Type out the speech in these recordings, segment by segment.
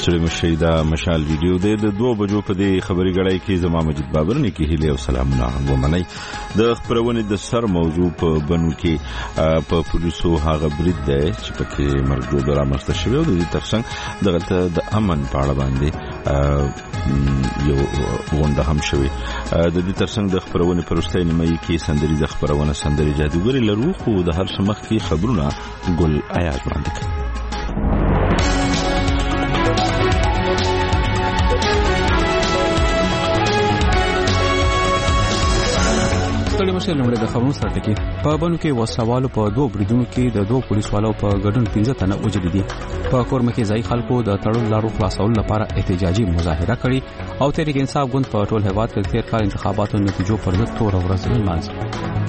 سړي مشیدا مشال ویډیو د 2 بجو په دې خبري غړای کې زما مجید بابر نه کې هله او سلامونه ومني د خبرونه د سر موضوع په بنو کې په پولیسو هغه برید دی چې پکې مرګ جوړ رامسته شوی او د دې ترڅنګ دغه د امن په اړه باندې یو غونډه هم شوی د دې ترڅنګ د خبرونه پرسته نیمه کې سندري د خبرونه سندري جادوګری لرو خو د هر سمخ کې خبرونه ګل آیات باندې ټول مشر لمړي د خبرونو سره ټکی په بنو کې وسوالو په 2 بریدونو کې د 2 پولیس والو په ګډون 15 تنه وژل دي په کورمه کې ځای خلکو د تړل لارو خلاصول لپاره احتجاجي مظاهره کړې او تحریک انصاف ګوند په ټول هیواد کې تیر کال انتخاباتو نتیجو پر ضد تور ورځ لمانځي.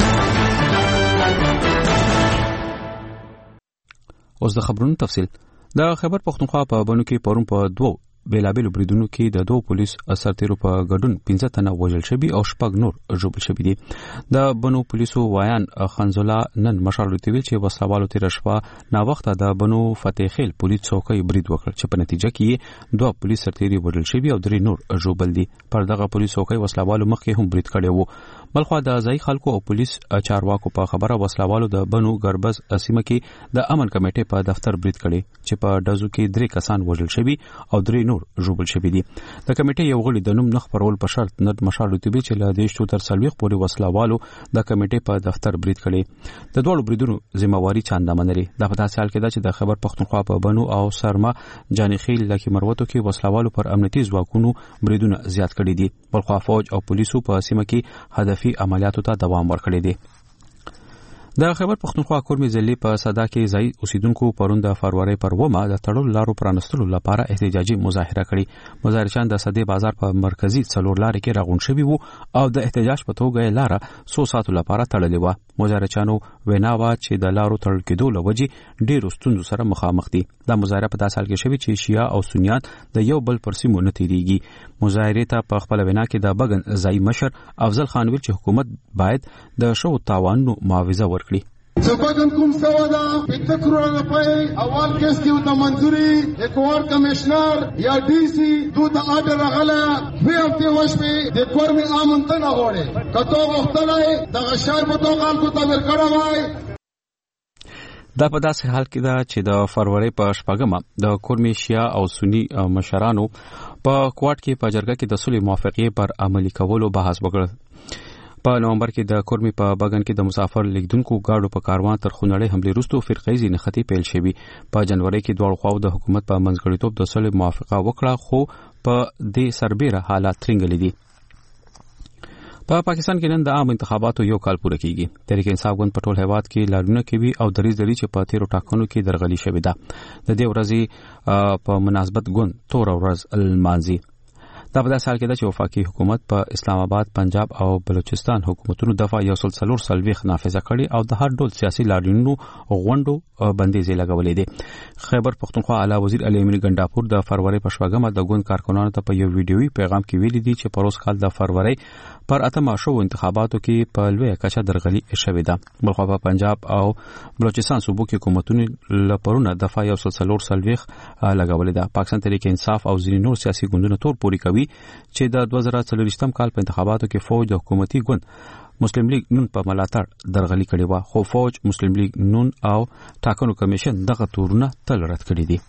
اوس د خبرونو تفصیل د خبر پښتونخوا په بنو کې پرون په 2 بیلابل بریدونو کې د 2 پولیس سرتیرو په ګډون 15 تنه وژل شوي او شپږ نور ژوبل شوي دي. د بنو پولیسو وایان خنزولا نن مشال ویل چې وسلوالو تیر شپه نا وخته د بنو فتح خیل پولیس څوکۍ برید وکړ چې په نتیجه کې 2 پولیس سرتیري وژل شوي او 3 نور ژوبل دي. پر دغه پولیس څوکۍ وسلوالو مخکې هم برید کړی وو. بلخو د ځای خلکو او پولیس چارواکو په خبره وسلوالو د بنو ګربز سیمه کې د امن کمیټې په دفتر برید کړي چې په دزو کې 3 کسان وژل شوي او 3 نور ژوبل شوي دي. د کمیټې یو غړي د نوم نخ پرول په شرط ند مشال رتبه چې له دیشتو تر سلويخ پورې وسلوالو د کمیټې په دفتر برید کړي. د دوړو بریدونو ذمہواری چاندا منري د په تاسو حال کې دا چې د خبر پښتونخوا په بنو او سرما جانخیل لکه مروتو کې وسلوالو پر امنیتي ځواکونو بریدونه زیات کړي دي. بلخو فوج او پولیسو په سیمه کې هدفي عملیاتو ته دوام ورکړي دي. د خبر پښتونخوا کورمي ځلې په صدا کې ځای اوسیدونکو پرون د فروری پر ومه د تړل لارو پرانستلو لپاره احتجاجي مظاهره کړې. مظاهرچیان د صدې بازار په مرکزی څلور لارې کې راغون شوي وو او د احتجاج په توګه لاره 100 ساعتو لپاره تړلې و. مظاهرچیانو ویناوه چې د لارو تړل کېدو لوجې ډېر ستونزو سره مخامخ دي. د مظاهره په داسې حال کې شوی چې شیعه او سنیان د یو بل پر سیمو نه تیریږي. مظاهره ته په خپل وینا کې د بغن ځای مشر افضل خان ویل چې حکومت باید د شو تاوانونو معاوضه ورکړي. سبقن کوم سوادا پتکرو نه پي اول کیس کې د منځوري اکوار کمشنر یا ډي سي دوه د آرډر غلا په هفته وشمه د کورمي امنته نه غوړي کته وختلای د غشار په توګه کو تبر کړه وای. دا په داسې حال کې دا چې د فروری په شپږمه د کورمي شیعه او سنی مشرانو په کوارټ کې په جرګه کې د صلح موافقه پر عملي کولو بحث وکړ. په نومبر کې د کورمي په بغن کې د مسافر لیکدونکو گاډو په کاروان تر خونړې حمله وروسته فرقې نښتې پیل شوې. په جنوري کې دوه خواو د حکومت په منځګړیتوب د صلح موافقه وکړه خو په دې سربېره حالات ترنګلې دي. په پاکستان کې نن د عام انتخاباتو یو کال پوره کیږي. تحریک انصاف ګوند په ټول هیواد کې لارونه کوي او دریز دری چې په تیرو ټاکنو کې درغلي شوې ده. د دې ورځې په مناسبت ګوند تور ورځ المانزي. دا په داسې حال کې ده چې وفاقي حکومت په اسلام آباد، پنجاب او بلوچستان حکومتونو دفعه 140 نافذه کړي او د هر ډول سیاسي لاریونونو غونډو بندیزې لګولې دي. خیبر پښتونخوا اعلی وزیر علي امین ګنداپور د فروری په شپږمه د ګوند کارکونانو ته په یو ویډیوي پیغام کې ویلي دي چې پروس کال د فروری پر اتمه شو انتخاباتو کې په لوی کچه درغلي شوې ده. بلخو په پنجاب او بلوچستان صوبو کې حکومتونو لپاره دفعه 140 لګولې ده. پاکستان تحریک انصاف او ځینې نور سیاسي ګوندونه تور پوری کوي چې د 2024 کال په انتخاباتو کې فوج د حکومتي ګوند مسلم لیگ نون په ملاتړ درغلي کړې و خو فوج مسلم لیگ نون او ټاکنو کمیشن دغه تورونه تل رد کړي دي.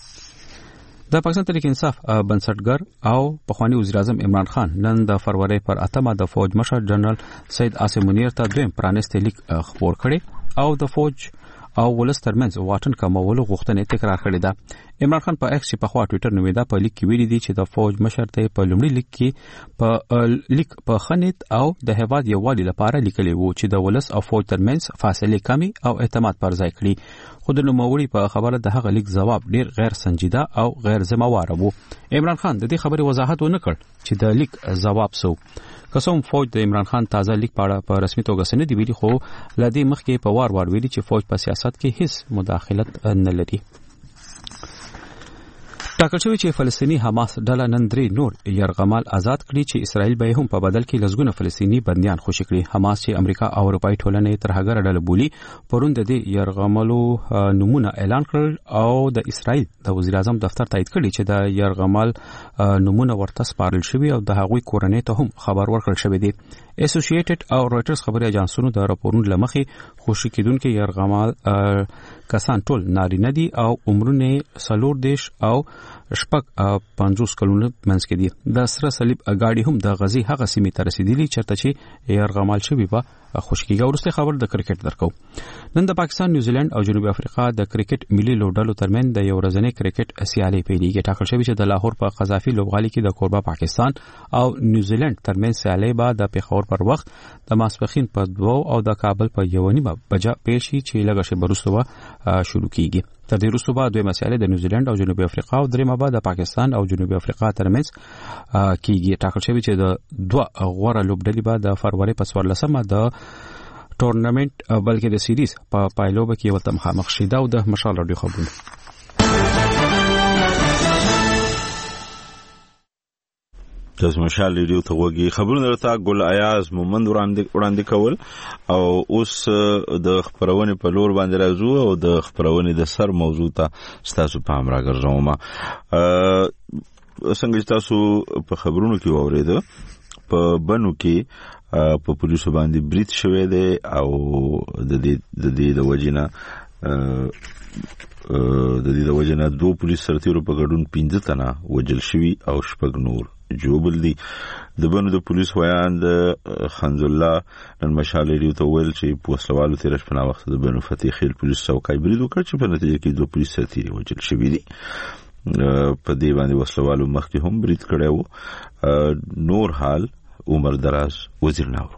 د پاکستان تحریک انصاف بنسټګر او پخوانی وزیر اعظم عمران خان نن د فروری پر اتمه د فوج مشر جنرال سید عاصم منیر ته دویم پرانیستي لیک خبر کړي او د فوج او ولس ترمنځ واټن کمولو غوښتنه تکرار کړې ده. عمران خان په ایکس په خوا ټوئیټر نومیدا په لیک کې ویلي دي چې د فوج مشر ته په لومړي لیک کې لیک په خنیت او د هیواد یووالي لپاره لیکلی وو چې د ولس او فوج ترمنځ فاصله کمی او اعتماد پر ځای کړي. خو د نوموړي په خبره د هغه لیک جواب ډیر غیر سنجیده او غیر ذمہوار وو. عمران خان د دې خبرې وضاحت ونه کړ چې د لیک جواب سو. قسم فوج د عمران خان تازه لیک په رسمي توګه سند دی ویلي خو لدی مخکې په وار ویلي چې فوج په سیاست کې هیڅ مداخلت نه لري. ټاکل شوی چې فلسطینی حماس ډله نن 3 نور یرغمال آزاد کړي چې اسرائیل به هم په بدل کې لزګونه فلسطینی بنديان خوشی کړي. حماس چې امریکا او اروپאי ټولنې تر هغه ډله بولی پرون د دې یرغمالو نمونه اعلان کړل او د اسرائیل د وزیر اعظم دفتر تایید کړي چې د یرغمال نمونه ورته سپارل شوی او د هغوی کورنۍ ته هم خبر ورکړل شوی دی. اسوسییټډ او رويټرز خبري اژانسونو د راپورونو لمخې خوشی کېدونکو یرغمال کسان ټول نارینه دي او عمرونه 40 او شپږ 50 کلونه منځ کې دي. د سره صلیب اګاډي هم د غزي هغه سیمې ته رسیدلی چرته چې یرغمال شوی په خوشکیږي. ورسته خبر د کرکټ درکو. نن د پاکستان، نیوزیلند او جنوبي افریقا د کرکټ ملي لوبډلو ترمن د یو ورځنی کرکټ سیالي پیلېږي. ټاکل شوی چې د لاهور په قذافي لوبغالي کې د کوربه پاکستان او نیوزیلند ترمن سیالي به د پیښور پر وخت د ماسپخین په 2 او د کابل په 1:30 بجې پیل شي چې لږه شی برسته شروع کیږي. تر دې وروسته به دوه مسایل د نیوزیلند او جنوبي افریقا او درېمه به د پاکستان او جنوبي افریقا ترمنځ کیږي. ټاکل شوی چې د 2 غوړه لوبډلې به د فروری په 14مه د ټورنمنت بلکې د سیریز په پایلوبه کې ولته مخامخ شي. دا د مشال رادیو خبرونه. تاسو مشال ریډیو ته وګورئ. خبرونه راته ګل ایاز مومند وړاندې کول او اوس د خبرونه په لور باندې راځو او د خبرونه د سر موضوع ته تاسو په امر راګرځوم. څنګه تاسو په خبرونو کې ووریدو په بنو کې په پولیسو باندې بریټ شوې ده او د وجنه 2 پولیس سرتیرو په ګډون 15 تنه وجل شوی او 6 نور جوبل دي. د بنو د پولیس ویان د خنز الله نن مشال ریډیو ته ویل چې په وسلوالو تیر شپه وخت د بنو فتح خیل پولیس څوکۍ برید وکړ چې په نتیجه کې 2 پولیس سرتیري وجل شوی دي. په دې باندې وسلوالو مخکې هم برید کړو. نور حال عمر دراز وزیر ناورو.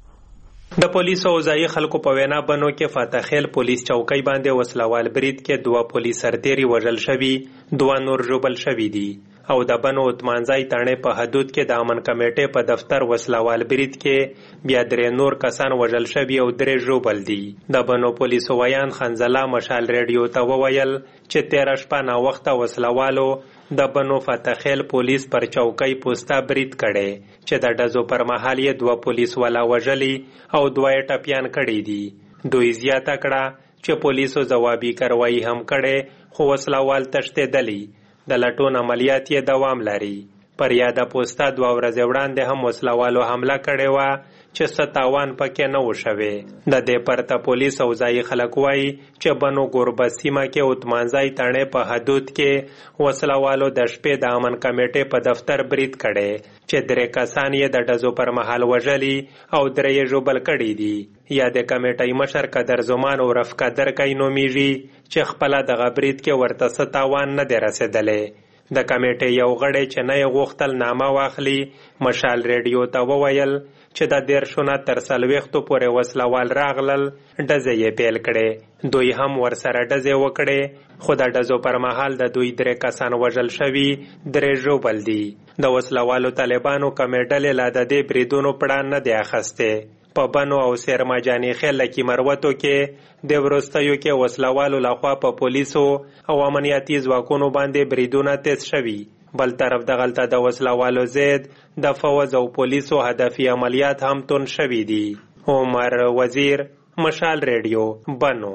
د پولیسو او ځای خلکو په وینا بنو کې فتح خیل پولیس چوکۍ باندې وسلوال برید کې 2 پولیس سرتیري وژل شوي، 2 نور ژوبل شوي دي او د بنو اتمانځای تاڼې په حدود کې د امن کمیټې په دفتر وسلوال برید کې بیا 3 نور کسان وژل شوي او 3 ژوبل دي. د بنو پولیسو ویان خنزله مشال ریډیو ته وویل چې 13 شپه نا وخته وسلوالو د بنو فتح خیل پولیس پر چوکۍ پوسټه برید کړي چې د ډزو پر مهال یې 2 پولیس والا وژلي او 2 ټپیان کړي دي. دوی زیاته کړه چې پولیسو ځوابي کاروایی هم کړي خو وسلوال تښتېدلي. د لټون عملیات یې دوام لري. پر یاده پوسټه 2 ورځې وړاندې هم وسلوالو حمله کړې وه چې څه تاوان پکې نه و شوی. د دې پرته پولیس او ځایي خلک وایي چې بنو ګوربت سیمه کې اتمانځای تاڼې په حدود کې وسلوالو د شپې د امن کمیټې په دفتر برید کړی چې 3 کسان یې د ډزو پر مهال وژلي او 3 یې ژوبل کړي دي. یا د کمیټې مشر قدر زمان او رفقدر کوي نومیږي چې خپله دغه برید کې ورته څه تاوان نه دی رسېدلی. د کمیټې یو غړی چې نه یې غوښتل نامه واخلي مشال ریډیو ته وویل چې د 13 تر 40 پورې وسلوال راغلل، ډزې یې پیل کړې. دوی هم ورسره ډزې وکړې خو د ډزو پر مهال د دوی 3 کسان وژل شوي، 3 ژوبل دي. د وسلوالو طالبانو کمې ډلې لا د دې بریدونو پړان نه دی اخیستی. په بنو او سیرمجاني خیل کې مروتو کې د ورستیو کې وسلوالو لخوا په پولیسو او امنیتي ځواکونو باندې بریدونه تیز شوي. بل طرف دغلته د وسلوالو زید د فوز او پولیسو هدفي عملیات هم تون شوي دي. عمر وزیر، مشال ریډیو، بنو.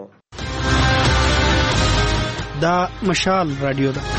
دا مشال رادیو ده.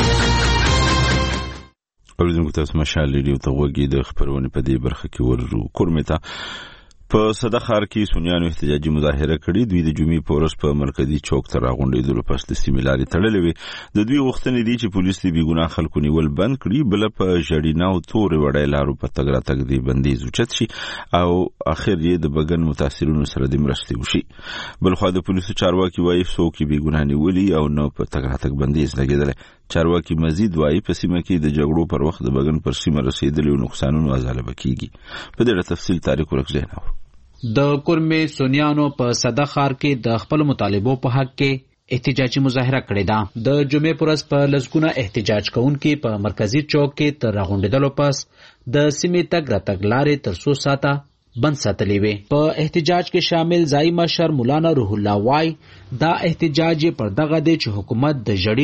اوریدونکو تاسو مشال ریډیو ته وګورئ. د خبرونه په دې برخه کې ورو کورمتا په صدر خار کې سنیانو احتجاجي مظاهره کړې. دوی د جمعې په ورځ په مرکزی چوک ته راغونډېدل پس د سیملاري تړلې وي. د دوی غوښتنې دي چې پولیس دې بېګناه خلکو نیول بند کړي، بل په ژړینا او تورې وړې لارو په تګ راتګ دې بندیز اوچت شي او اخر یې د بګن متاثرینو سره د مرستې وشي. بلخوا د پولیسو چارواکي وایي څوک یې بېګناه نیولي او نه په تګ راتګ بندیز لګېدلی. چارواکي مزید وایي په سیمه کې د جګړو پر وخت د بګن پر سیمه رسېدلي نقصانونو ازاله کیږي. په دې اړه تفصیل تاریخ ورکزین اورو. د کورمې سونیانو په صدر خار کې د خپل مطالبو په حق کې احتجاجي مظاهره کړې ده. د جمعې پر ورځ په لسګونه احتجاج کوونکي په مرکزی چوک کې تر راغونډېدلو پس د سیمې تګ راتګ لارې تر 100 ساعته بند ساتلې وې. په احتجاج کې شامل ځای مشر مولانا روح الله وای دا احتجاج پر دغه دی چې حکومت د ژړینې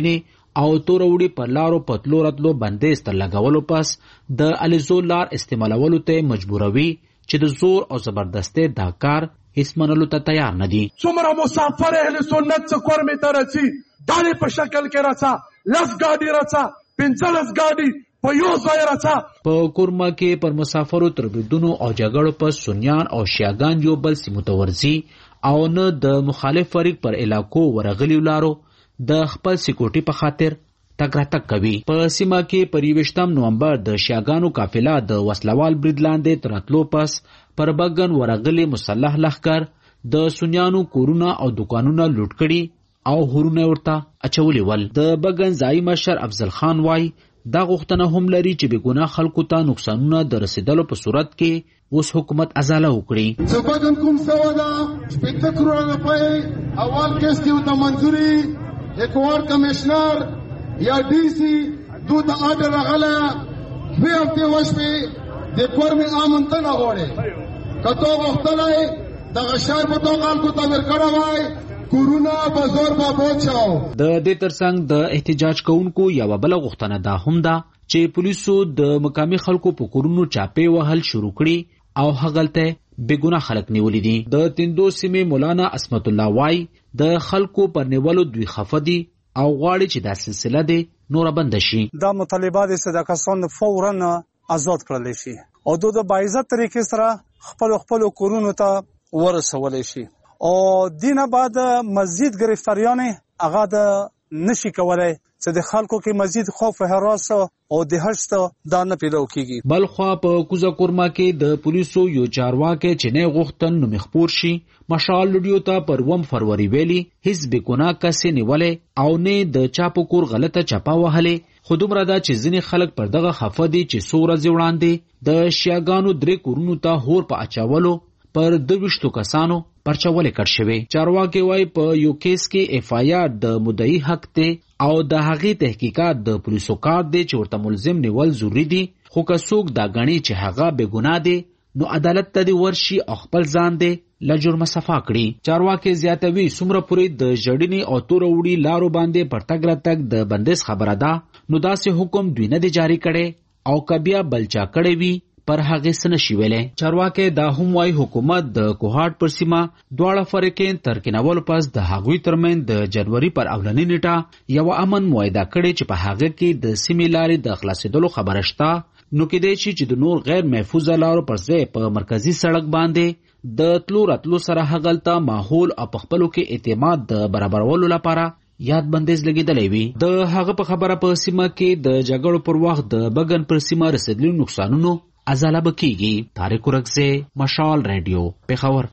او توروري پر لارو پتلو راتلو بندیز تر لګولو پس د الیزو لار استعمالولو ته مجبوروي چې د زور او زبردستۍ دا کار هیڅ منلو ته تیار نه دي. څومره مسافر اهل سنت څخه کورمې ته راځي دالې په شکل کې راځه لس ګاډي راځه 15 ګاډي په یو ځای راځه. په کورما کې پر مسافرو تر بریدونو او جګړو په سنیان او شیعاګان یو بل سیمو ته ورځي او نه د مخالف فریق پر علاقو ورغلیو لارو د خپل سکیورټي په خاطر تګ راتګ کوي. په سیمه کې پر 28 نومبر د شیعاګانو قافله د وسلوال برید لاندې تراتلو پس پر بګن ورغلي مسلح لښکر د سنیانو کورونه او دکانونه لوټ کړي او هورونه ورته اچولي ول. د بګن ځای مشر افضل خان وای دا غوښتنه هم لري چې بېګناه خلکو ته نقصانونه د رسیدلو په صورت کې اوس حکومت ازاله وکړي. چې بګن کوم سوا دا 15 کروڑ روپۍ اول کیس کې ته منځوري ایکوار کمشنر یا ډي سي دو د آرډر راغله دوی هفته وشوي د کورمې امنته نه غواړي کته وختلای د غشار په تو خلکو ته ورکړه وای کورونا بازار بابود شاو. د دې ترڅنګ د احتجاج کوونکو یو بل غوښتنه دا هم ده چې پولیسو د مقامي خلکو په کورونو چاپې وهل شروع کړي او هغلته بېګناه خلک نیولې دي. د تندو سیمې مولانا اسمت الله وای د خلکو پر نیولو دوی خفه دي او غواړي چې دا سلسله دی نور بند شي. دا مطالبات صداقتون فورا آزاد کړل شي او د باعزت طریقې سره خپل کورونو ته ورسول شي او دینه بعد مزید گرفتاریان هغه د نشي کولای چې د خلکو کې مزید خوف و هراس او د هشت دا نه پیدا کیږي. بلخوا په کوزه کورما کې د پولیسو یو چارواکي چې نه غوښتن نو مخپور شي مشال لډیو ته پر 1 فروری ویلي هیڅ بګناه کسې نیولې او نه د چاپو کور غلطه چپا وهلې. خو دومره دا چې ځینې خلک پر دغه خفه دي چې څو ورځې وړاندې د شیعاګانو 3 کورونو ته هور په اچولو پر 22 کسانو پرچولې کړ شوی. چارواکي وای په یو کیس کې اف آی آر د مدعی حق ته او د هغې تحقیقات د پولیسو کار دی چې ورته ملزم نیول ضروری دي خو که څوک دا غني چې هغه بې ګناه دی نو عدالت ته دی ورشي او خپل ځان دی له جرمه صفا کړي. چارواکي زیاتوي څومره پورې د ژړنې او توروري لارو باندې پرتګ راتګ د بندیز خبره ده نو داسې حکم دوی نه دی جاری کړي او کبیا بلچا کړي وي پر هغه سن شي ویلې. چارواکي دا هم وايي حکومت د کوهاټ پر سیمه دواړه فرقین ترکینول پس د هغوی ترمن د جنوري پر اولنی نیټه یو امن معاهده کړي چې په هغه کې د سیمې لارې د خلاصېدلو خبره شته نو کې دی چې د نور غیر محفوظ لارو پر ځای په مرکزی سړک باندې د تلو راتلو سره هغلته ماحول او په خپلو کې اعتماد د برابرولو لپاره یاد بندیز لګیدلې وي. د هغه په خبره په سیمه کې د جګړو پر وخت د بګن پر سیمه رسیدلي نقصانونو ازاله بکیږي. طارق ورکزه مشال ریډیو پیښور.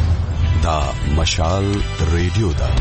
دا مشال ریډیو دا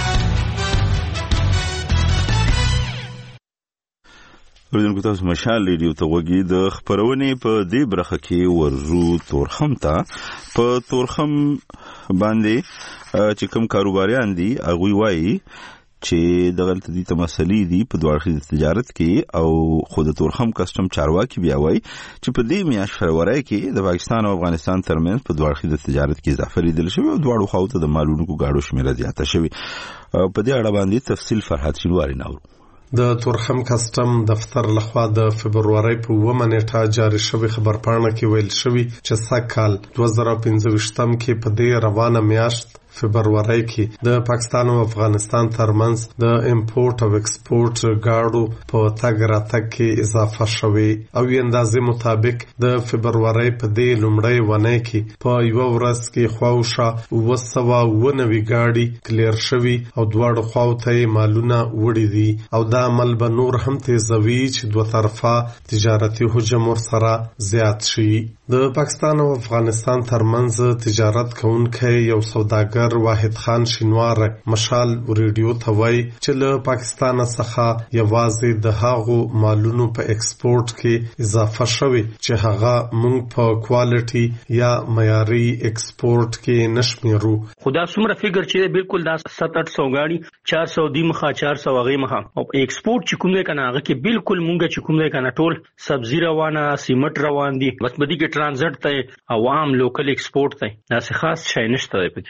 ورته تاسو مشال ریډیو ته وګورئ. د خبرونې په دې برخه کې ورزو تورخم ته په تورخم باندې چې کوم کاروباریان دي هغه وایي چې د غلط دي تمثيلي دي په دوه تجارت کې او خود تورخم کسٹم چارواکي بیا وایي چې په دې میاشت فروری کې د پاکستان او افغانستان ترمنځ په دوه تجارت کې اضافه لیدل شوی او دواړو خواوو د مالونو غاړو شمیره زیاته شوی. په دې اړه باندې تفصیل فرحت شینواری ناوړو. د تورخم کسٹم دفتر لخوا د فبرवरी په 9 نیټه جاری شوی خبرپاڼه کې ویل شوی چې سکهال 2025 کې په دې روانه میاشت فبرवरी کې د پاکستان او افغانستان ترمنځ د امپورټ او ایکسپورټ غاړو په تګ راتګ کې اضافه شوی او اندازې مطابق د فبرवरी په دې لومړۍ ونې کې په یو ورځ کې خواوشا 290 غاړي کلیر شوی او دواړو خواو ته مالونه وړي دي او دا عمل به نور هم تیزوي چې دوه طرفه تجارتي حجم سره زیات شي. د پاکستان او افغانستان ترمنځ تجارت کوونکی یو سوداګر واحد خان شینوار مشال ریډیو ته وایي چې له پاکستان څخه یوازې د هغو مالونو په ایکسپورټ کې اضافه شوی چې هغه مونږ په کوالټي یا معیاري ایکسپورټ کې نشمیرو. خدا څومره فکر چې بالکل دا 700 غاړي 400 دی مخه 400 غي مخه او ایکسپورټ چې کوم دی کنه هغه کې بالکل مونږ چې کوم دی کنه ټول سبزی روانه سیمټ روان دي بس بدی کې ترانزیت ته عوام لوکل ایکسپورټ ته دا څه خاص شای نشته چې پاغي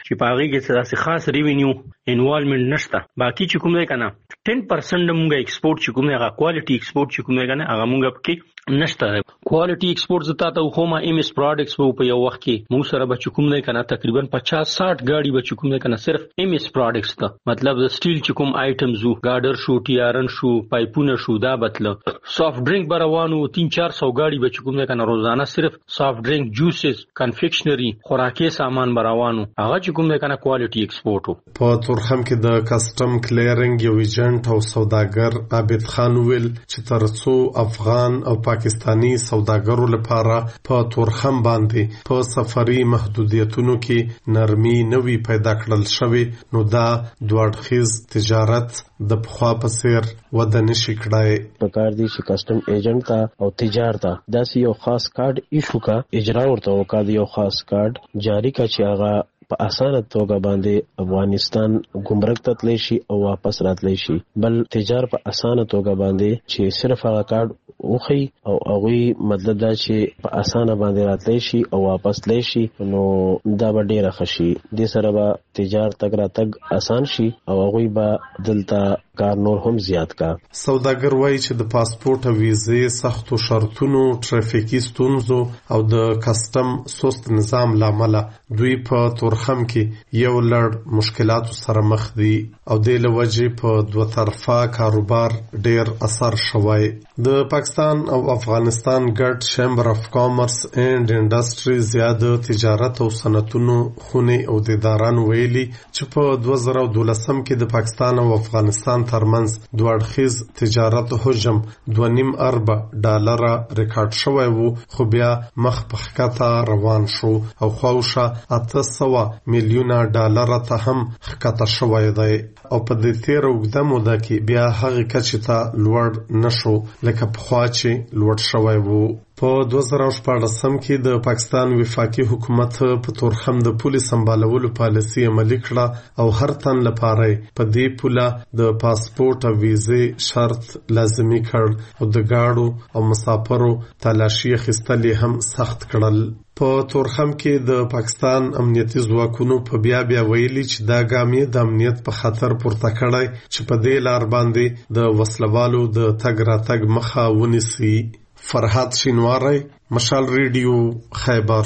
کې څه خاص ریوینیو انوالومنت نشته. باقي چې کوم دی کنه 10% موږ ایکسپورټ چې کوم دی هغه کوالټي ایکسپورټ چې کوم دی کنه هغه موږ پکې نشته. کوالټي ایکسپورټ زتا ته خو ما ام اس پروډکټس په یو وخت کې موږ سره به چې کوم دی کنه تقریبا 50-60 گاډي به چې کوم دی کنه صرف ام اس پروډکټس ته مطلب د سټیل چې کوم آیټمز وو ګاډر شو ټي آر ان شو پایپونه شو دا بتله سافټ ډرینک بروانو 300-400 گاډي به چې کوم دی کنه روزانه صرف سافټ ډرینک جوسز کنفیکشنری خوراکي سامان بروانو هغه چې کوم دی کنه کوالټي ایکسپورټ. په تورخم کې د کسٹم کلیرنګ یو ایجنټ او سوداګر عابد خان ویل چې ترڅو افغان او پاکستانی سوداګرو لپاره په تورخم باندې په سفري محدودیتونو کې نرمي نوي پیدا کړل شوی نو دا دوړخیز تجارت د پخوا په څیر وده نشي کړای. په کار دي چې کسٹم ایجنټ تا او تجارت تا داسې یو خاص کارت ایشو کا اجرا ورته وکړ یو خاص کارت جاری کا چې هغه په اسانه توګه باندې افغانستان ګمرک ته تللی شي او واپس راتلی شي. بل تجار په اسانه توګه باندې چې صرف هغه کارت وخی او هغه مطلب دا چې په اسانه باندې راتلی شي او واپس تللی شي نو دا به ډیره خشي. د سره به تجار تک راتګ اسان شي او هغه به دلته کار نور هم زیات کا. سوداګر وایي چې د پاسپورت او ویزې سختو شرطونو ټرافیکي ستونزو او د کسٹم سست نظام لامل دوی په تورخم کې یو لړ مشکلاتو سره مخ دي او د لوجې په دوه طرفه کاروبار ډیر اثر شوی. د پاکستان او افغانستان ګډ چیمبر اف کامرس اینڈ انډستری زیاده تجارت او صنعتونو خونې او دیداران ویلي چې په 2012 کې د پاکستان او افغانستان ترمنځ دوړخیز تجارت حجم 2.5 ارب ډالر ریکارډ شوی وو خو بیا مخ په ښکته روان شو او خواوشه 800 میلیونه ډالر ته هم ښکته شوی دی او په دې تیر اوږده موده کې بیا هغه کچې ته لوړ نشو لکه پخوا چې لوړ شوی وو. په 2014 کې د پاکستان وفاقي حکومت په تورخم د پولیس سمبالولو پالیسي عملي کړه او هر تن لپاره په دې پوله د پاسپورت او ویزې شرط لازمي کړ او د گاډو او مسافرو تلاشي اخیستل هم سخت کړل. په تورخم کې د پاکستان امنیتي ځواکونو په بیا ویلي چې دا ګامې د امنیت په خطر پورته کړی چې په دې لار باندې د وسلوالو د تګ راتګ مخه ونیسي. فرحات شینواری، مشال ریډیو، خیبر.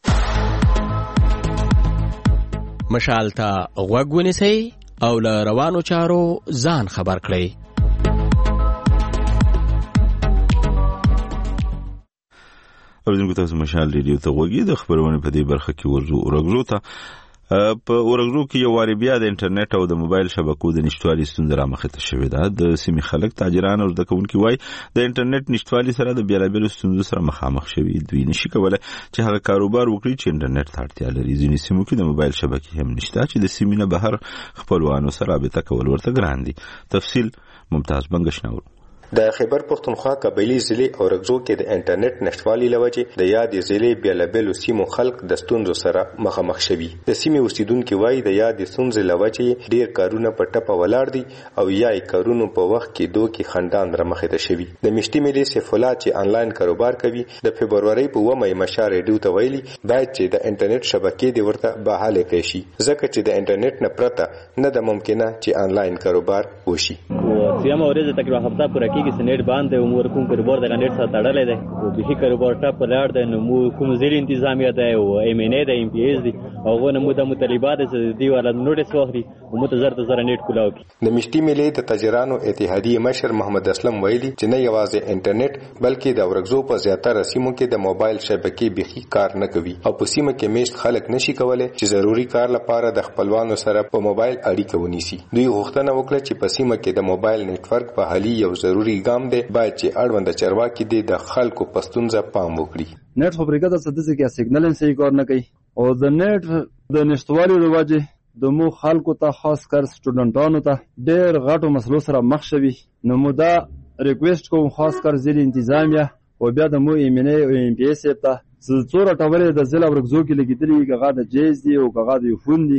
مشال ته غوږ ونیسئ او له روانو چارو ځان خبر کړئ. اوریدونکو تاسو مشال ریډیو ته غوږی د خبرونه په دې برخه کې ورزو ورغلو ته په ورغلو کې یو واری بیا د انټرنیټ او د موبایل شبکو د نشټوالي ستونزې رامخته شوې ده. د سیمې خلک تاجران او زده کوونکي وایي د انټرنیټ نشټوالي سره د بیلابیلو ستونزو سره مخامخ شوي دوی نشي کولای چې هغه کاروبار وکړي چې انټرنیټ ته اړتیا لري. ځینې سیمو کې د موبایل شبکې هم نشته چې د سیمې نه بهر خپلوانو سره رابطه کول ورته ګران دي. تفصیل ممتاز بنگشناور. د خیبر پختونخوا قبایلی ضلع او رګزو کې د انټرنیټ نشټوالي لوجې د یادې ضلع بیلابیلو سیمو خلک د ستونزو سره مخامخ شوي. د سیمې اوسیدونکو وایي د یادې ستونزې لوجې ډیر کارونه په ټپه ولاړ دي او یا یې کارونو په وخت کې دوکي خندان رمخته شوي. د مشتي ملي سفولات چې انلاین کاروبار کوي د فبرवरी په 1 مشار ریډیو ته ویلي باید چې د انټرنیټ شبکې د ورته بحاله کړي شي ځکه چې د انټرنیټ نه پرته نه د ممکنه چې انلاین کاروبار وشي. سیمه ورځ تقریبا هفته پوره کېږي چې نیټ باندې امور کوم کاروبار د نیټ سره تړلې ده او به کاروبار ټاپ لاړ ده نو کوم ځل انتظامیه ده او ایم ان ای ده ام پی ایس دي او غو نمو د مطالبات دی ولا نوټس واخلي او متزر د زره نیټ کولاو کی. د مشتي ملي د تاجرانو اتحادیه مشر محمد اسلم ویلي چې نه یوازې انټرنیټ بلکې د ورغزو په زیاتره سیمو کې د موبایل شبکې بيخي کار نه کوي او په سیمه کې میشت خلک نشي کولای چې ضروری کار لپاره د خپلوانو سره په موبایل اړیکه ونیسي. دوی غوښتنه وکړه چې په سیمه کې د موبایل نتورک په حالي یو ضروری ګام دی باید چې اړوند چارواکي دي د خلکو پستونزه پام وکړي. نیټ خبرګه د څه کې سیګنل صحیح کار نه کوي او د نیټ د نشټوالي رواجه د مو خلکو ته خاص کر سټوډنټانو ته ډېر غټو مسلو سره مخ شوي. نو مودا ریکوست کوم خاص کر ځل انتظامیه او بیا د مو ایم ان ای او ام پی ایس ته څوره ټاولې د ځل ورغزو کې لګیدلې هغه د جیز دی او هغه د یوفون دی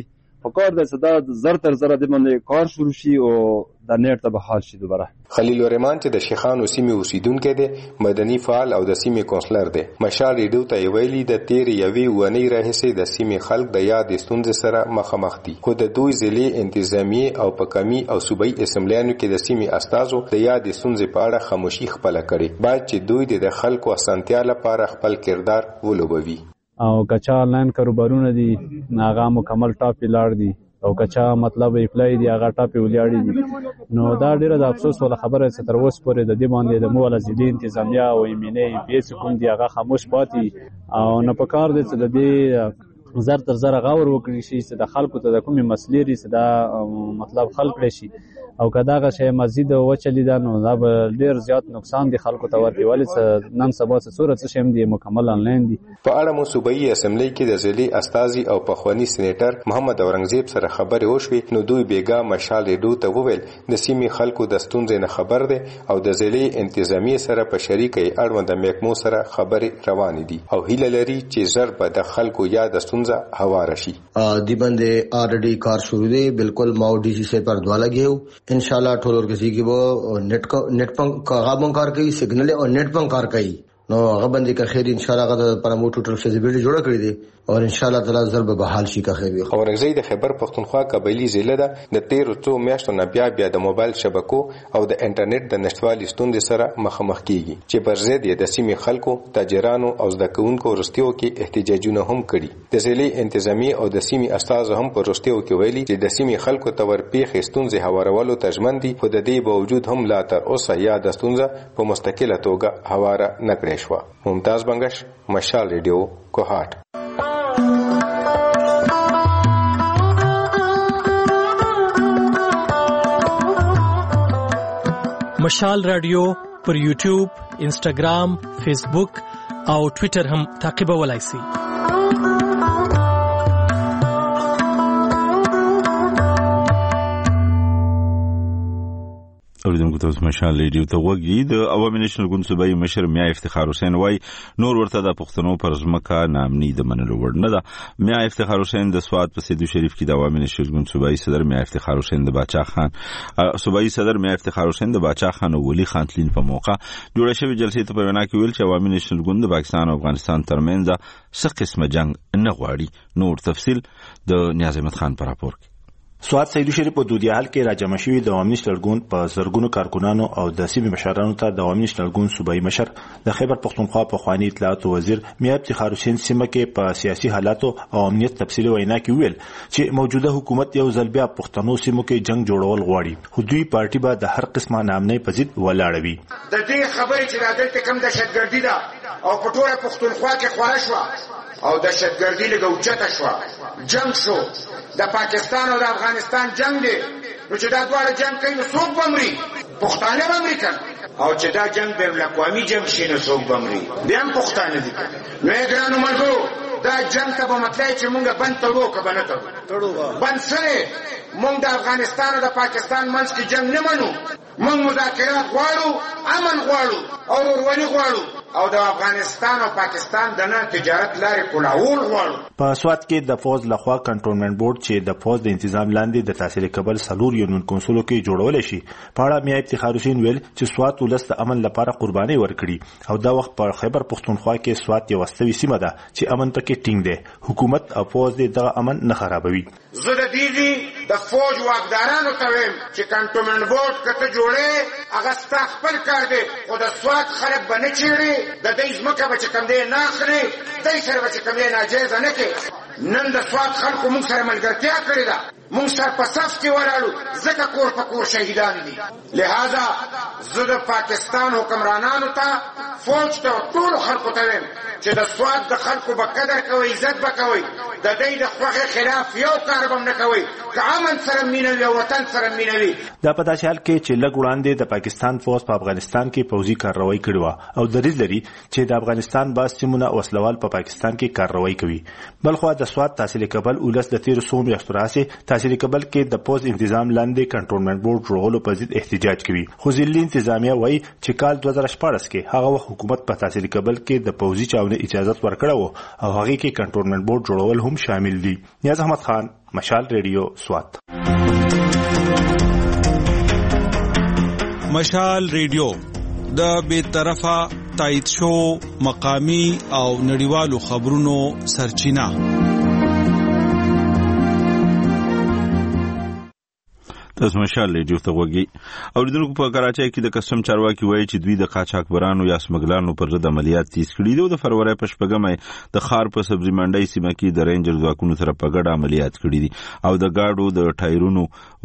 پکار دی چې دا زر تر زر د باندې کار شروع شي او د نیټ ته بحال شي دوباره. خلیل الرحمن چې د شیخانو سیمې اوسیدونکو دی، مدني فعال او د سیمې کونسلر دی. مشال ریډیو ته ویلي د تیر یوې ونې راهیسې د سیمې خلک د یاد ستونزې سره مخامخ دي، خو د دوی ضلعي انتظامیه او پکمي او صوبایي اسمبلیانو کې د سیمې استازو د یاد ستونزې په اړه خاموشي خپل کړي، باید چې دوی د خلکو اسانتیا لپاره خپل کردار ولوبوي. او کچا آنلاین کاروبارونه دي هغه مکمل ټاپي لاړ دي او کچا مطلب اپلای دی هغه ټاپي ولیاړي دي. نو دا ډیره د افسوس ولا خبره چې تر اوسه پورې د دې باندې د مو ولزیدي انتظامیه او ایمنه پیس کوم دی هغه خاموش پاتې او نه پکار دي چې د دې زر تر زر غور وکړي شي چې د خلکو ته د کومې مسلې لري چې دا مطلب خلک لشي او کداغه شی مزید وچلی دا نو دا ډیر زیات نقصان دي خلکو ته ورکړي، ولې نن سبا صورت شم دي مکمل آنلاین دي. په اړه مو صوبایي اسمبلی کې د ضلعي استازي او پخوانی سېنیټر محمد اورنګزیب سره خبرې وشوې، نو دوی بیګا مشال ریډیو ته وویل د سیمې خلکو د ستونزې نه خبر دي او د ضلعي انتظامیه سره په شریکه اړوند محکمو سره خبرې روانې دي او هیله لري چې زر به د خلکو یاد ستونزه هواره شي. دی باندې already کار شروع دی، بالکل ماو ډي سی سے پر دوا لګیو انشاءاللہ ټول ورکسي کې وو نیټ پنګ غابن کار کوي، سیګنل او نیټ پنګ کار کوي نو هغه باندې که خیر انشاءاللہ هغه پر مو ټوټل فیزیبিলিټی جوړ کړی دی او انشاءاللہ تعالی ضرب بحال شي که خیر وي. اورنګزی د خیبر پختونخوا قبایلی ضلع ده د 13 میاشتو نه بیا د موبایل شبکو او د انټرنیټ د نشټوالي ستونزې سره مخامخ کیږي چې پر ضد د سیمې خلکو، تاجرانو او زده کوونکو ورستیو کې احتجاجونه هم کړي. د ضلع انتظامیه او د سیمې استاد هم پر ورستیو کې ویلي چې د سیمې خلکو ته ورپیښ ستونزې هوارولو ترجمن دي، خو د دې باوجود هم لا تر اوسه یا د ستونزه په مستقله توګه هواره نکړې شو. ممتاز بنگش، مشال ریډیو، کوهاټ. مشال رادیو پر یوټیوب، انسټاګرام، فیسبوک او ټوئیټر هم تعقیبولای شئ. اوریدونکو ته مشال ریډیو ته وګورئ. د عوامي نېشنل ګوند صوبایي مشر میا افتخار حسین وای نور ورته د پښتنو پر ځمکه نامني د منلو وړ نه ده. میا افتخار حسین د سواد په سیدو شریف کې د عوامي نېشنل ګوند صوبایي صدر میا افتخار حسین د باچا خان صوبایي صدر میا افتخار حسین د باچا خان او ولی خان تلین په موقع جوړه شوې جلسې ته په وینا کې ویل چې عوامي نېشنل ګوند د پاکستان او افغانستان ترمنځ څه قسمه جنگ نه غواړي. نور تفصیل د نیاز احمد خان پر راپور کې. سواد سیدو شریف په دودیال کې راجمع شوی د عوامي نېشنل ګوند په زرګونو کارکونانو او د سیمې مشرانو ته د عوامي نېشنل ګوند صوبایي مشر د خیبر پختونخوا په خواني اطلاعات وزیر میا افتخار حسین سیمه کې په سیاسي حالاتو او امنیت تفصیلي وینا کې ویل چې موجوده حکومت یو ځل بیا پښتنو سیمو کې جنگ جوړول غواړي، خو دوی پارټي به د هر قسمه نامنۍ په ضد ولاړوي. د دې خبرې چې راځي کوم دهشتګردي ده او په ټوله پښتونخوا کې خورا شو او دهشتګردي لږه اوچته شو، جنگ شو، د پاکستان او د افغانستان جنگ دی. نو چې دا دواړه جنگ کوي نو څوک به مري؟ پښتانه به مري کنه، او چې دا جنگ بین الاقوامي جنگ شي نو څوک به مري؟ بیا هم پښتانه دي. نو یې ګرانو ملګرو دا جنگ ته به مطلب چې مونږ بند تړو که به نه تړو؟ بند سره مونږ د افغانستان او د پاکستان منځ کې جنگ نه منو، مونږ مذاکرات غواړو، امن غواړو او ورورولي غواړو او د افغانستان او پاکستان د نه تجارت لارې کولاول غواړو. په سواد کې د فوز لخوا کنټرولمنت بورډ چې د فوز د تنظیم لاندې د تحصیل قبل سلور یونین کونسلو کې جوړول شي په اړه میا افتخار حسین ویل چې سواد ولست امن لپاره قرباني ورکړي او دا وخت په خیبر پختونخوا کې سواد یو واستوي سیمه ده چې امن ته کې ټینګ دی، حکومت او فوز دغه امن نه خرابوي. زه د دې د فوج واکدارانو ته وایم چې کنټرولمنت بورډ کته جوړې هغه ستا خپل کار دی، خو د سواد خلک به نه چیړي، د دې ځمکه به چې کوم دی نه اخلي، دې سره به چې کوم دی ناجایزه نه کوي. نن د سواد خلکو موږ سره ملګرتیا کړې ده، موږ سره په صف کې ولاړو ځکه کور په کور شهیدان دي. لہذا زه د پاکستان حکمرانانو ته، فوج ته، ټولو خلکو ته وایم چې د سواد د خلکو به قدر کوئ، عزت به کوئ، د دې د خوښې خلاف یو کار به هم نه کوئ، که امن سره مینه وي او وطن سره مینه وي. دا په داسې حال کې چې لږ وړاندې د پاکستان فوج په افغانستان کې پوځي کارروایي کړې وه او دریځ لري چې د افغانستان بعض سیمونه وسلوال په پاکستان کې کارروایي کوي. بلخوا د سواد تحصیل قبل ولس د 13 میاشتو راهیسې تحصیل قبل کې د پوز انتظام لاندې کنټرولمنت بورډ جوړولو په ضد احتجاج کوي، خو ضلعي انتظامیه وایي چې کال 2014 کې هغه وخت حکومت په تحصیل قبل کې د پوځي چاونې کولو اجازه ورکړه او هغه کې کنټرولمنت بورډ جوړول هم شامل دي. نیاز احمد خان، مشال ریډیو، سوات. مشال ریډیو د بیطرفه تایید شو مقامی او نړیوالو خبرونو سرچینه. تاسو مشال ریډیو ته وګورئ. اوریدونکو په کراچۍ کې د کسټم چارواکي وایي چې دوی د قاچاقبرانو یا سمګلانو پر ضد عملیات تیز کړي دي او د فروری په شپږمه د خار په سبزی منډۍ سیمه کې د رینجر ځواکونو سره په ګډه عملیات کړي دي او د گاډو د ټایرونو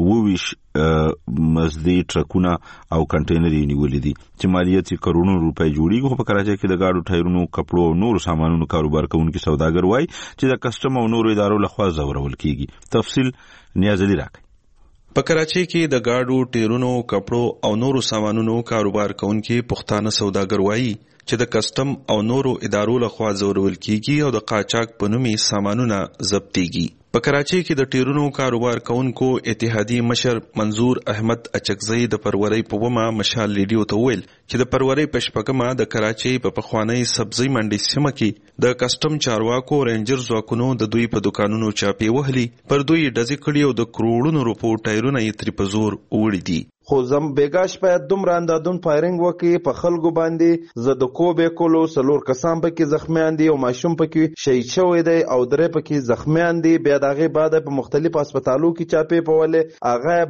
22 مزدي ټرکونه او کنټینر نیولې دي چې مالیت یې کروڑونو روپۍ جوړیږي. په کراچۍ کې د گاډو ټایرونو کپړو او نور سامانونو کاروبار کوونکي سوداګر وایي چې د کسټم او نورو ادارو لخوا زورول کیږي. تفصیل نیاز علي راکړي. په کراچۍ کې د گاډو، ټیرونو، کپړو او نورو سامانونو کاروبار کوونکي پښتانه سوداګر وایي چې د کسټم او نورو ادارو لخوا زورول کیږي او د قاچاق په نوم سامانونه ضبطيږي. په کراچۍ کې د ټیرونو کاروبار کوونکو اتحادیې مشر منظور احمد اچکزئی د فروری په ومه مشال ریډیو ته ویل چې د فروری په شپږمه د کراچۍ په پخوانی سبزی منډي سیمه کې د کسټم چارواکو رینجر ځواکونو د دوی په دکانونو چاپی وهلي پر دوی ډزې کړي او د کروڑونو روپو ټایرونه یې تری په زور وړي دي. خو زم بیګاش باید دومره اندادون فایرنګ وکړي په خلکو باندې زه د کوبې کولو سلور کسان پکې زخمیان دي او ماشوم پکې شهید شوی دی او درې پکې زخمیان دي. بیا دغه بعد په مختلف هسپتالو کې چاپې پولې هغه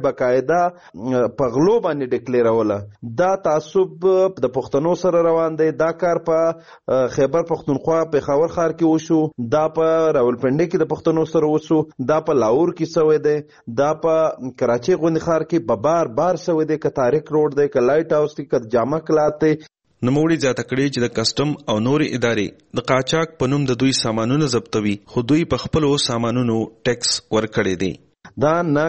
بقاعده په غلو باندې ډیکلیروله. دا تعصب د پښتنو سره روان دی. دا کار په خیبر پختونخوا په خاور خار کې وشو، دا په راولپنډي کې د پښتنو سره وشو، دا په لاهور کې شوی دی، دا په کراچۍ غوندې خار کې په بار شوی دی، که تاریخ روډ دی، که لایټ هاوس دی، که جامع کلات دی. نوموړي زیاته کړې چې د کسټم او نورې ادارې د قاچاق په نوم د دوی سامانونه ضبطوي خو دوی په خپلو سامانونو ټیکس ورکړی دی. دا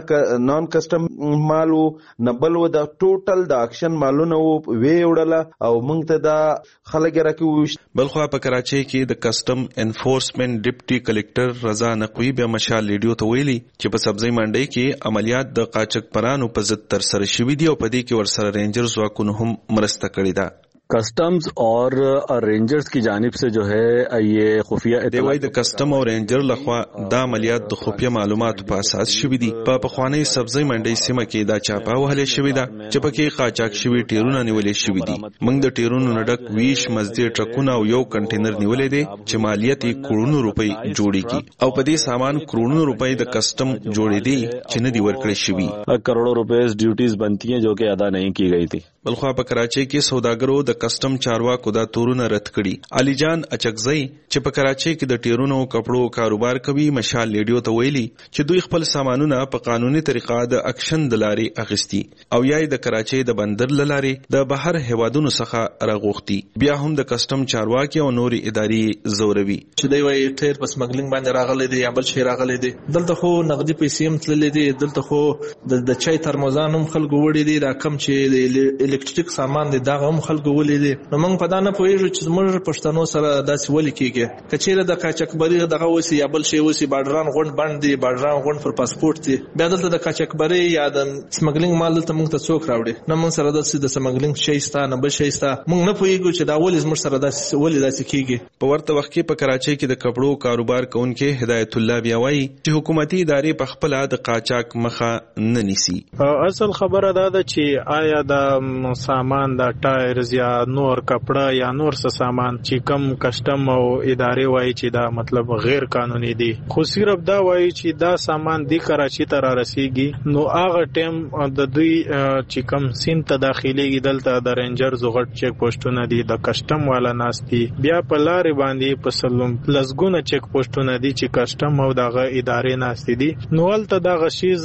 نان کسٹم مالو نه بل و د ټوټل د اکشن مالونه وی وړله او موږ ته دا خلک راکوي. بلخو په کراچۍ کې د کسٹم انفورسمنت ډیپټي کلیکټر رضا نقوی بیا مشال ریډیو ته ویلي چې په سبزی منډۍ کې عملیات د قاچاقبرانو په ضد تر سره شوي دي او په دې کې ورسره رینجر ځواکونو هم مرسته کړې ده. کسٹمز اور رینجرز کی جانب سے جو ہے یہ خفیہ اطلاعات د کسٹم او رینجر لخوا دا عملیات د خفیه معلوماتو په اساس شوي دي. په پخوانی سبزی منډۍ سیمه کې دا چاپه وهلې شوې ده چې پکې قاچاق شوي ټیرونه نیولې شوي دي. موږ د ټیرونو نه ډک 20 مزدي ټرکونه او یو کنټینر نیولې دي چې مالیت یې کروڑونو روپۍ جوړیږي او په دې سامان کروڑونو روپۍ د کسٹم جوړې دي چې نه دی ورکړې شوي. کروڑوں روپے ڈیوٹیز بنتی ہیں جو کہ ادا نہیں کی گئی تھی. بلخوا په کراچۍ کې سوداګرو د کسٹم چارواکو دا تورونه رد کړي. علي جان اچکزئی چې په کراچۍ کې د ټیرونو کپړو کاروبار کوي مشال ریډیو ته ویلي چې دوی خپل سامانونه په قانوني طریقه د اکشن د لارې اخیستي او یای د کراچۍ د بندر لارې د بهر هوادونو څخه راغوښتي. بیا هم د کسٹم چارواکي او نورې ادارې زوروي چې دوی وايي ټیر په سمګلینګ باندې راغلي دي یا بل شي راغلي دي. دلته خو نقدي پیسې هم تللې دي، دلته خو د چای ترموزان هم خلکو وړي دي، دا کم چې الکتریک سامان دي دا هم خلکو ولې دي. نو موږ په دا نه پوهیږو چې موږ پښتنو سره داسې ولې کېږي. که چیرې د قاچاقبري دغه وسي یا بل شی وسي بارډران غونډ باندې دي، بارډران غونډ پر پاسپورت دي، بیا دلته د قاچاقبري یا د سمګلینګ مال دلته موږ ته څوک راوړي؟ نه موږ سره د سمګلینګ شی ستا نه بل شی ستا. موږ نه پوهیږو چې دا ولې موږ سره داسې کېږي. په ورته وخت کې په کراچۍ کې د کپړو کاروبار کوونکي هدایت الله بیا وایي چې حکومتي ادارې په خپل د قاچاق مخه نه نیسي. اصل خبره دا ده چې آیا د سامان د ټایرز یا نور کپڑا یا نور څه سامان چې کم کسٹم او ادارې وایي چې دا مطلب غیر قانوني دي، خو صرف دا وایي چې دا سامان دی کراچۍ ته را رسیږي، نو هغه ټیم د دوی چې کم سین ته داخليږي دلته د رینجر زغټ چیک پوسټونه دي، د کسٹم والا ناشتي، بیا په لارې باندې په سلوم لزګونه چیک پوسټونه دي چې کسٹم او دغه ادارې ناشتي دي. نو ولته دغه شیز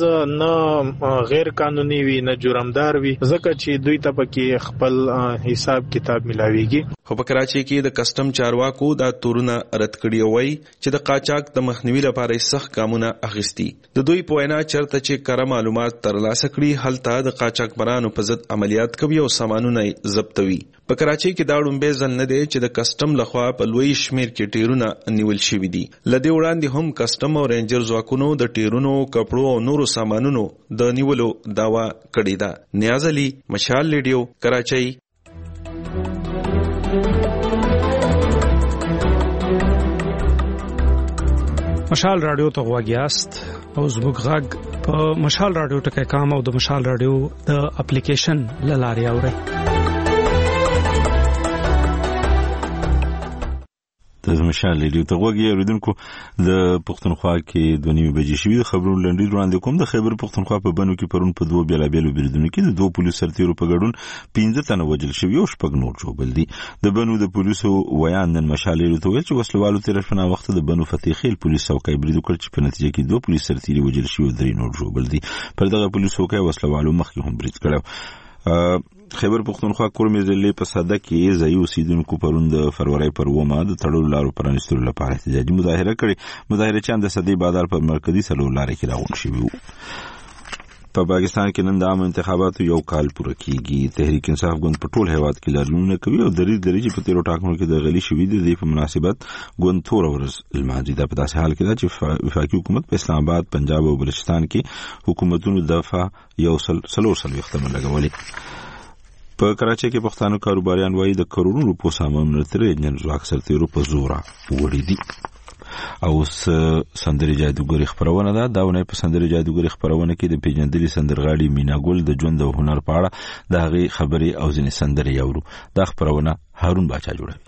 نه غیر قانوني وي نه جرمدار وي، ځکه چې دوی ته پکې خپل حساب کتاب ملاويږي. خو په کراچۍ کې د کسٹم چارواکو دا تورونه رد کړي وای چې د قاچاق د مخنیوي لپاره سخت ګامونه اخیستي. د دوی په وینا چرته چې کره معلومات ترلاسه کړي هلته د قاچاقبرانو په ضد عملیات کوي او سامانونه ضبطوي. په کراچۍ کې دا ډومبه ځل نه دی چې د کسٹم لخوا په لوی شمیر کې ټیرونه نیول شوي دي. لدې وړاندې هم کسٹم او رینجر ځواکونو د ټیرونو کپړو او نورو سامانونو د نیولو داوا کړې ده. نیاز علي، مشال ریډیو، کراچۍ. مشال رادیو ته غواګیاست او زموږ غږ په مشال رادیو ټکي کام او د مشال رادیو د اپلیکیشن لاري اوري. د مشال رادیو ته غواګي اوریدونکو د پښتونخوا کې د نیمه بجې شوی خبرونه لنډی وړاندې کوم. د خیبر پښتونخوا په بنو کې پرون په دوه بیلابېلو بریدونو کې د دوه پولیسو سرتیرو په ګډون 15 تنه وژل شوي او 6 نور ژوبل دي. د بنو د پولیسو ویان نن مشال رادیو ته ویل چې وسلوالو تیر شپه وخت د بنو فتح خیل پولیس څوکۍ برید وکړ چې په نتیجه کې دوه پولیسو سرتیري وژل شوي او 3 نور ژوبل دي. پر دغه پولیسو څوکۍ وسلوالو مخکې هم برید کړو. خیبر پښتونخوا کورمې ضلع په صده کې ځای اوسیدونکو پرون د فروری پر 9 د تړلو لارو پرانیستلو لپاره احتجاجي مظاهره کړې. مظاهرچیان د صدې بازار په مرکزي سلو لارې کې راغونډ شوي وو. په پاکستان کې نن د عام انتخاباتو یو کال پوره کیږي. تحریک انصاف ګوند په ټول هیواد کې لارښوونه کوي او درې چې په تیرو ټاکنو کې د غلي شوې د په مناسبت ګوند تور ورځ لمانځي. دا په داسې حال کې ده چې وفاقي حکومت په اسلام آباد، پنجاب او بلوچستان کې حکومتونو دفعه یو سلور وختونه لګولې. په کراچۍ کې پښتانه کاروباریان وایي د کروڑونو روپو سامان تر انجن ځواک سرتیرو په زوره وړي دي. او سندري جادوګری خبرونه ده. دا ونه په سندري جادوګری خبرونه کې د پیژندلي سندرغاړي مینا ګل د ژوند او هنر په اړه د هغې خبري او ځینې سندري یورو. دا خبرونه هارون باچا جوړوي.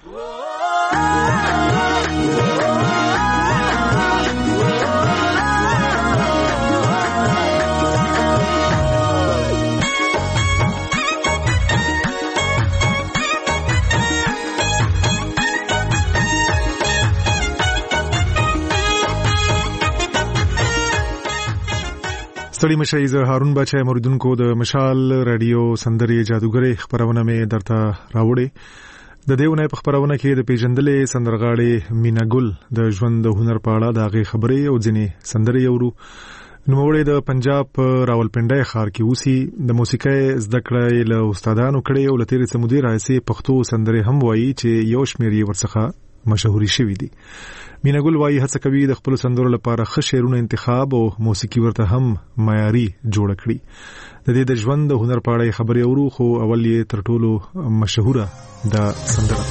ستړي مشي زه هارون بچا موریدونکو د مشال رادیو سندري جادوګری خبرونه مې درته راوړې. د دیونه په خبرونه کې د پیژندلې سندرغاړي مینا ګل د ژوند او هنر په اړه د هغې خبرې او ځینې سندري یورو. نوموړی د پنجاب راولپنډۍ ښار کې اوسي. د موسیقۍ زده کړه له استادانو کړې او له تیرې سمودي راځي پښتو سندري هم وایي چې یو شمېر یې ورڅخه مشهوري شوي دي. مینا ګل وایي هڅه کوي د خپل سندرو لپاره ښه شعرونه انتخاب او موسیقي ورته هم معیاري جوړ کړي. د دې د ژوند او هنر په اړه خبرې اورو خو اول یې تر ټولو مشهوره د سندره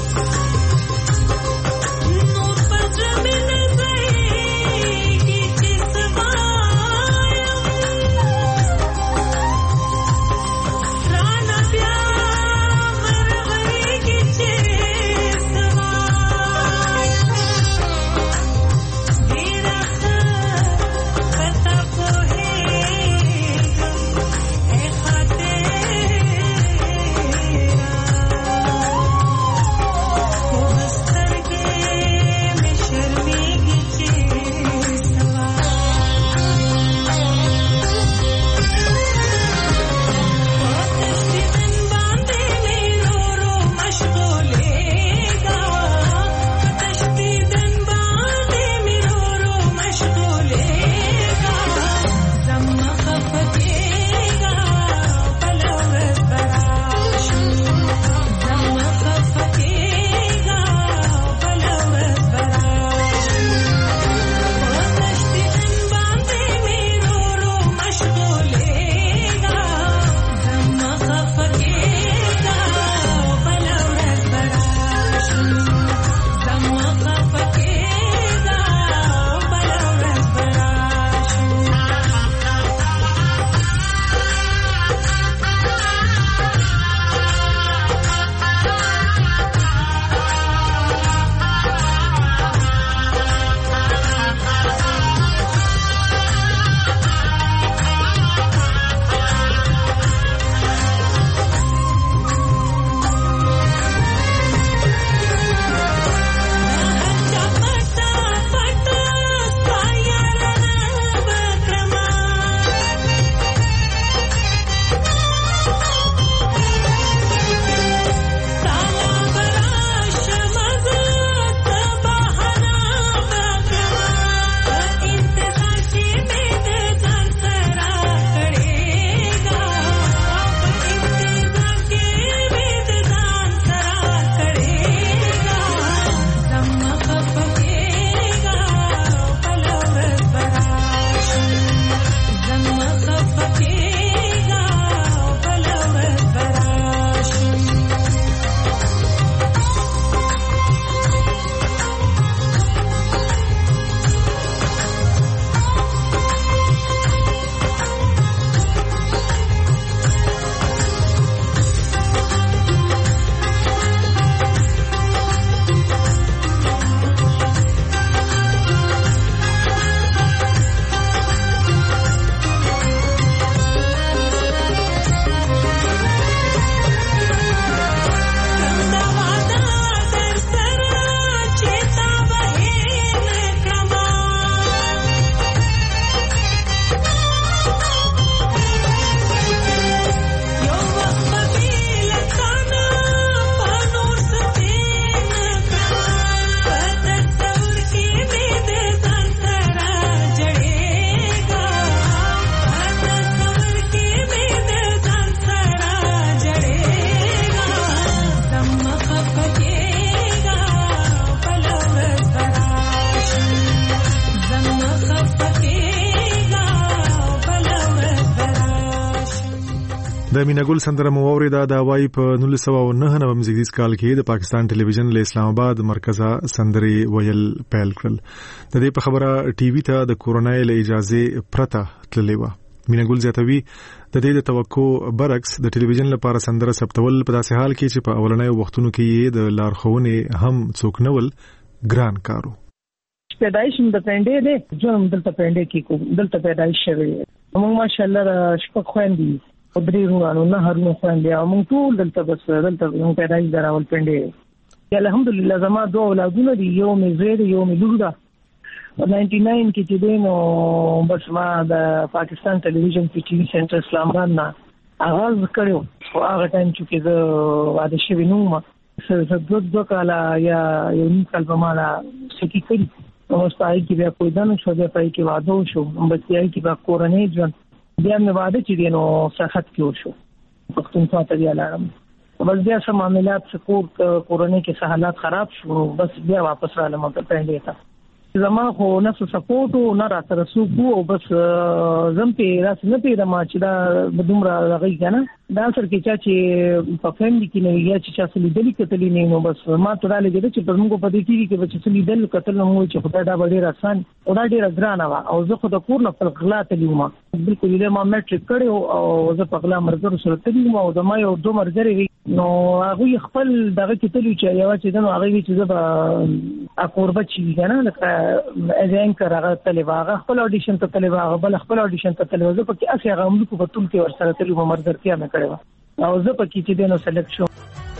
د مینګل سندره مو اوریدا د وای په 1999 زیږدیز کال کې د پاکستان ټلویزیون له اسلام آباد مرکزه سندري ویل پیل کړل. د دې په خبره ټي وي ته د کورونا له اجازه پرته تللی و. مینګل زیاتوي د دې د توقع برعکس د ټلویزیون لپاره سندره ثبتول په داسې حال کې چې په اولنۍ وختونو کې د لارښوونې هم څوک نول ګران کارو. پیدایش د پندې ده جون دلته پندې کې کو دلته پیدایش شوی موږ ماشاءالله شپږ خويندې او درې ورونو نه هرنو خويندې موږ ټول دلته بس دلته موږ پیدایش دراول پندې الحمدلله زما دوه اولادونه دي یو مې زوی دی یو مې لور ده 99 کې چې دینو بس ما د پاکستان ټلویزیون په ټي وي سنټر اسلام آباد نه آغاز کړو خو هغه ټایم چې زه واده شوی نو ما زه دوه کاله یا یو نیم کال په ما سکی کړی نو ستای کې بیا کوئی دنه شو بیا پای کې واده شو بس یې کې با کورنۍ ځن بیا مې واده چې دینو سخت کې شو پښتونخوا ته بیا لاړم بس بیا سم معاملات سکوت کورنۍ کې حالات خراب شو بس بیا واپس رالم په پندې ته زما خو نفس سپورټ او نه راته رسوبو او بس زم په راس نه پیدا ما چې دا دومره راغی کنه دا سر کې چې په فیملی کې نه یا چې څه لیدل کتلی نه نو بس ما ته را لګیږي چې په موږ په دې کې چې څه لیدل کتل نو چې خدای دا ډېر آسان او دا ډېر ګران و او زه خو د کور نه پر غلا تلم بالکل له ما میټریک کړو او زه په غلا مرګ سره تلم او د ما یو دوه مرګري نو هغه خپل دغه کتلی چې یو چې نو هغه چې زه به اقربه چې کنه لکه اذن کراغه تلواغه خپل اډیشن ته تلواغه بل خپل اډیشن ته تلواغه په کې اسه هغه موږ په ټول کې ورسره تلو مرګ کیا مې کړو او زه په کې چې دینو سلیکټ شو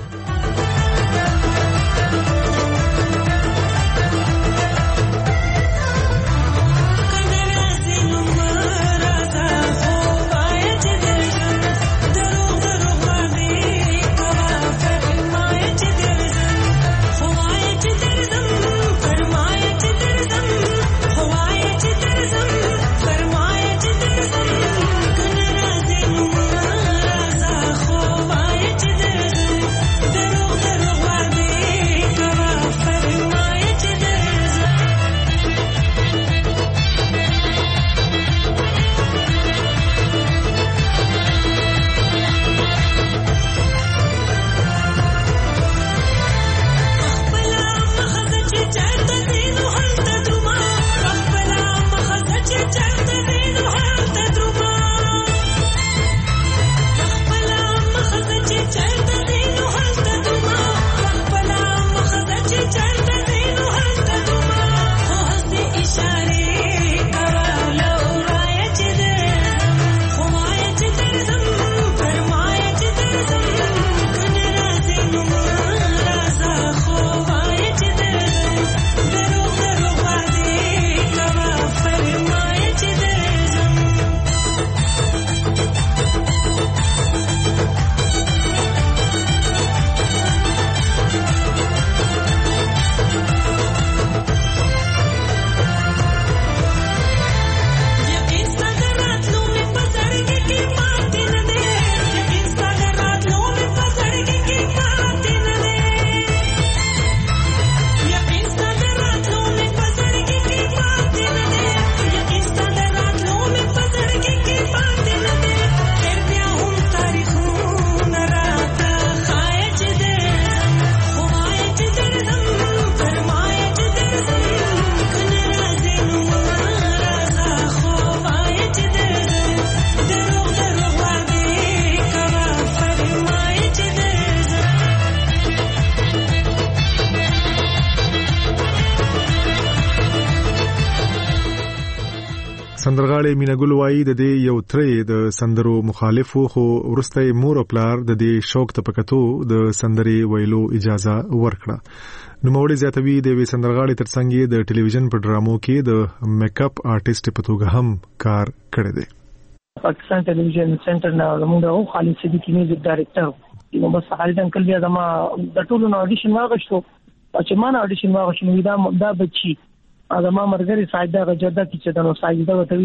سندرغاړي مینګل وایي د دې یو ترې د سندرو مخالفو خو ورسته مور او پلار د دې شوق ته پکتو د سندري ویلو اجازه ورکړه. نو موړي زیاتوي د وی سندرغاړي ترڅنګ د ټلویزیون په ډرامو کې د میک اپ آرټیست په توګه هم کار کړی دی. پاکستان ټلویزیون سنټر نه موږ خالد صدیقی میوزیک ډایریکټر نو بس خالد انکل بیا زما د ټولو اډیشن واغښتو چې ما اډیشن واغښتو دا بچي ادمه مرګري ساجده غجدا چې دنو ساجده وتوي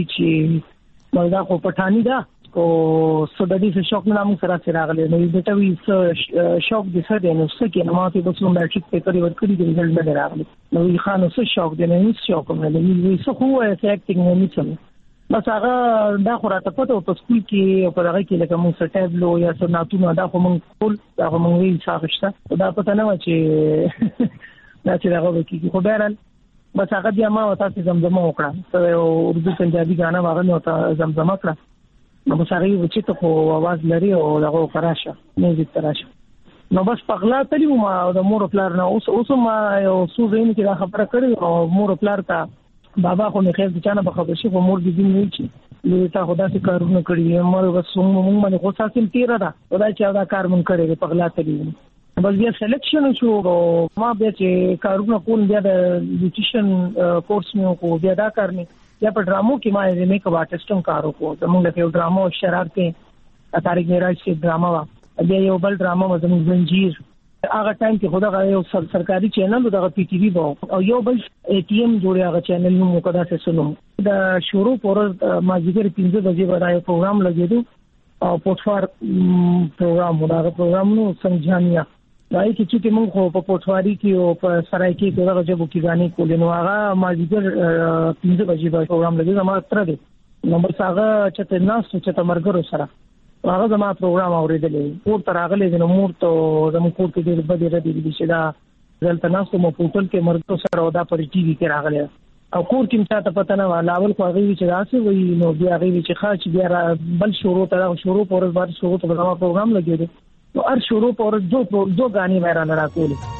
چې مردا کو پټانی دا کو سودادي څه شوق نه موږ سره راغلي نو دته وی شوق دي سره نو څه کې نو ماته بس نو میټریک پیپر ورکړي دي رزلټ نه راغلي نو یې خانو څه شوق دي نه هیڅ شوق نه لري وی څه هو اکټینګ نه نشم بس هغه دا خو راته پته په سکول کې په هغه کې لکه موږ سټیبلو یا سناتونو دا خو موږ ټول دا خو موږ ویل څه دا پته نه و چې دا چې هغه وکړي خو بهرحال بس هغه بیا ما وتا چې زمزمه وکړه اردو پنجابي غانا هغه نو ته زمزمه کړه نو بس هغه چې ته خو आवाज لري او هغه فراشه میوزیک تراشه نو بس پغلا تلو ما د مور پلار نه اوس ما یو څو زین کې دا خبره کړې او مور پلار ته بابا خو نه خیر چې نه به خبر شي خو مور دې نه وي چې تا خدا څخه کارونه کړی مور بس موږ باندې خو ساتل تیر ده خدای چې دا کار مونږ کړی په غلا تللی بس بیا سلیکشن شو ما بیا چې کارونه کول بیا د بیوټیشن کورس مې کو بیا دا کارنی بیا په ډرامو کې ما یې میک اپ آرټیسټم کار وکړو زموږ له ډرامو شرارتې طارق معراج کې ډراما وا بیا یو بل ډراما زموږ زنجیر هغه ټایم کې خدا غو سرکاري چینل دغه پی ټی وی وو او یو بل ای ټی ایم جوړه هغه چینل نو مقدا څه سنو دا شروع پر ما ځګر 15 بجې باندې پروګرام لګیدو او پوتفار پروګرام دا پروګرام نو سمجھانیا دای چې موږ خو په پوتفاری کې او په سرای کې دغه جبو کې غاني کولې نو هغه ما ځګر 15 بجې باندې پروګرام لګیدو ما تر دې نمبر څنګه چې ناس چې تمرګرو سره هغه زما پروګرام اوریدلې کور تر راغلې نو مور ته زمو کور کې ډېر بده ردی چې دا دلته ناسو مو پورتل کې مرګ سره ودا پر ټي وي کې راغله او کور کې متا ته پته نه لاول خو هغه چې راسي وي نو بیا هغه چې خاص بیا بل شروع پر بعد شروع ته زما پروګرام لګیدو نو هر شروع پر دو غاني وایرال راکولې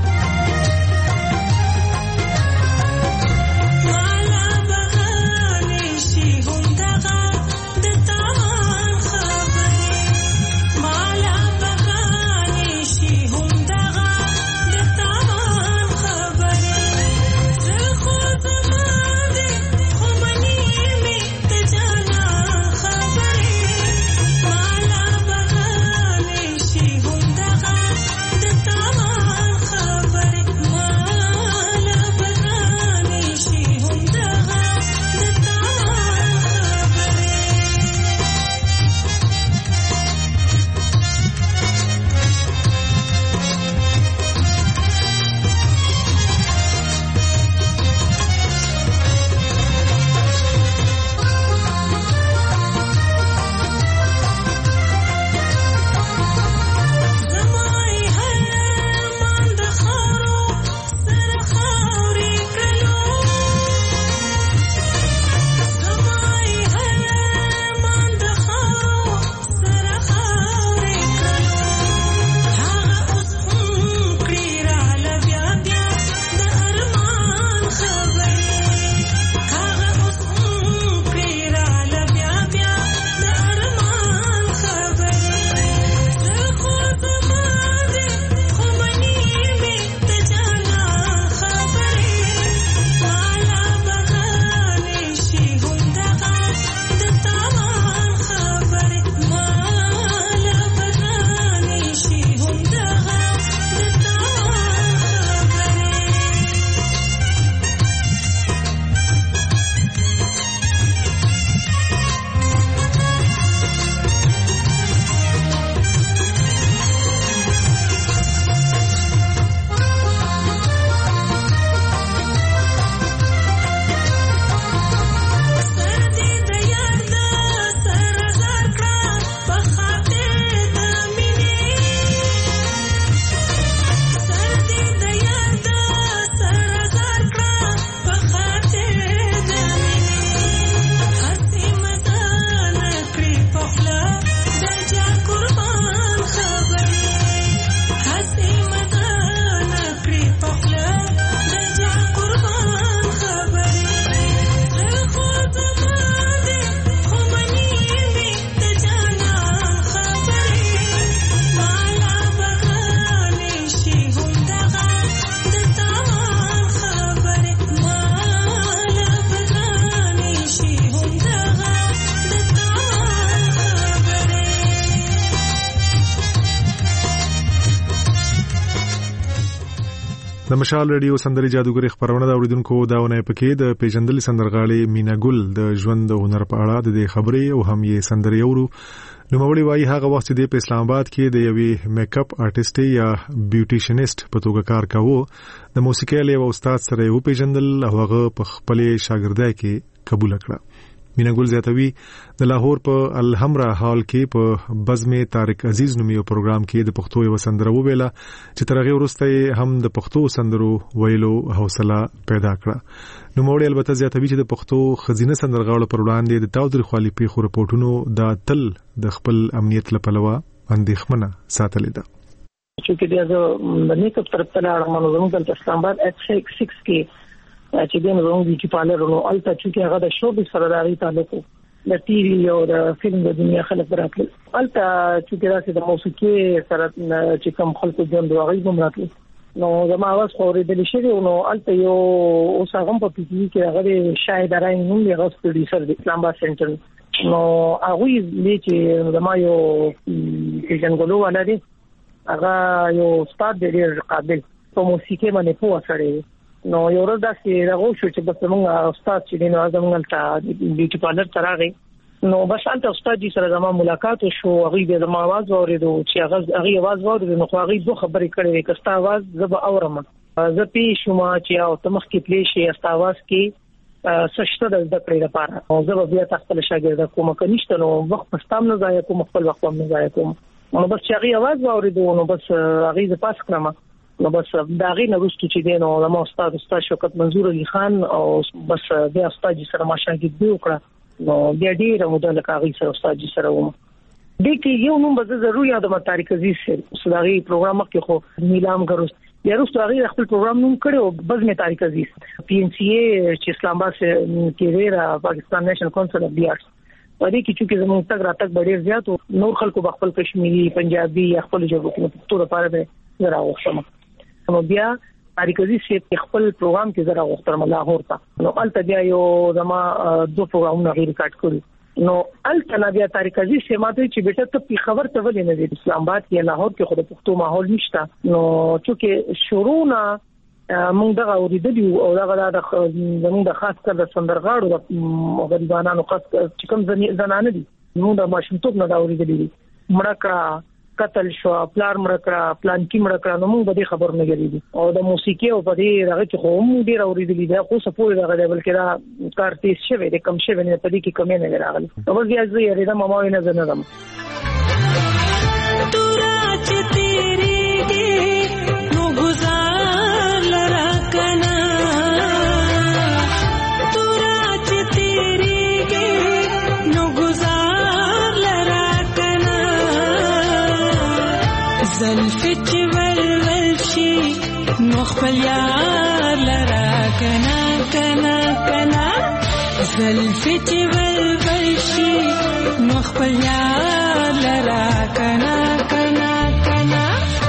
د مشال رادیو سندري جادوګر خبرونه دا اوریدونکو داونه پکې د پیجندل سندرغاړي مینا ګل د ژوند د هنر په اړه د خبرې او هم یې سندري اورو نو مولوی وايي هغه وخت د اسلام آباد کې د یوې میک اپ آرټیست یا بیوټیشنست په توګه کار کاوه د موسیقي له استاد سره یو پیجندل هغه په خپل شاګردای کې قبول کړه مینګل زیاتوي د لاهور په الحمرا هال کې په بزم طارق عزیز نومي پروګرام کې د پښتو یو سندره وویله چې ترغه ورسته هم د پښتو سندرو ویلو حوصله پیدا کړه. نو موړي البته زیاتوي چې د پښتو خزینه سندرغاړو پر وړاندې د تاوتریخوالي پیښو رپورټونو د تل د خپل امنیت لپاره اندېښمنه ساتلې ده. چې د نیکب طرف ته راغلم زموږ د اسلام آباد X6 کې چې دین زموږ بیوټي پارلر نو البته چې هغه د شو به سره راغی تعلق د ټي وي او د فلم د دنیا خلک براتل البته چې راځي د موسیقي سره چې کوم خلکو ژوند واغې هم راتل نو زما आवाज خورېدل شي نو البته یو اوس هغه په پی ټي وي کې هغه شاهد راځي نو هغه پروډوسر د اسلام آباد سنټر نو هغه یې چې زما یو پیژنګلو ولادي هغه یو استاد دی ډېر قابل په موسیقي باندې پوه سره نو یو ورځ داسې راغو شو چې بس موږ استاد چې دینو زموږ ته بیوټي پارلر ته راغی نو بس انت استاد جی سره زما ملاقات شو هغه د زما आवाज اوریدو چې هغه आवाज اوریدو نو هغه دوه خبرې کړې کستا आवाज زب اورم زه پی شوما چې او تمخ کې پلی شي استا आवाज کې سشته د ذکر لپاره او زه بیا تخپل شاګرد کوم کنيشته نو وخت پستام نه ځای کوم خپل وخت نه ځای کوم نو بس چې هغه आवाज اوریدو نو بس هغه ز پاس کړم نو بس داغي نوښت چې دینو زما استاد شوکت منظور علي خان او بس د استاد سره ما شاګرد دی وکړه نو بیا ډیر مدله کاغی سره استاد سره وم د کې یو نوم به ضروري یاد ما طارق عزیز سره صداغي پروګرام کې خو نیلام غروس یا روس هغه خپل پروګرام نوم کړو بزم طارق عزیز پی ان سی ای چې اسلام آباد کې ریرا پاکستان نېشنل کونسل اف دی آرټس پدې کې چې زموږ تک راتک ډیر زیات نور خلکو خپل کشمیری پنجابي یا خپل ژبو کې په ټول لپاره به راوښم نو بیا طارق عزیز چې خپل پروګرام کې زرا وخترم لاهور ته نو الته بیا یو زما دو پروګرامونه ریکارډ کړو نو الته بیا طارق عزیز چې ماته چې بیٹه ته په خبر ته ولې نه دی اسلام آباد کې لاهور کې خود پښتو ماحول نشته نو چې شروعنا موږ دغه اوریدلی او دغه د زموږ د خاص کر د سندرغاړو د غریبانو خاص چې کوم زنانه دي موږ د ماشومتوب نه دا اوریدلی مړکړه قتل شو پلار مړکړه پلان کې مړکړه نو موږ به خبر نه غریدي او د موسیقي او په دې هغه چې خو موږ ډیر اوریدلی دا خو سپور دغه ډول کې دا کار تیز شوی د کم شوی نه په دې کې کمی نه راغلی نو بس بیا زه یې دا ماما نه زنه زلفت والولشي مخبل يار لرا كنا كنا كنا زلفت والولشي مخبل يار لرا كنا كنا كنا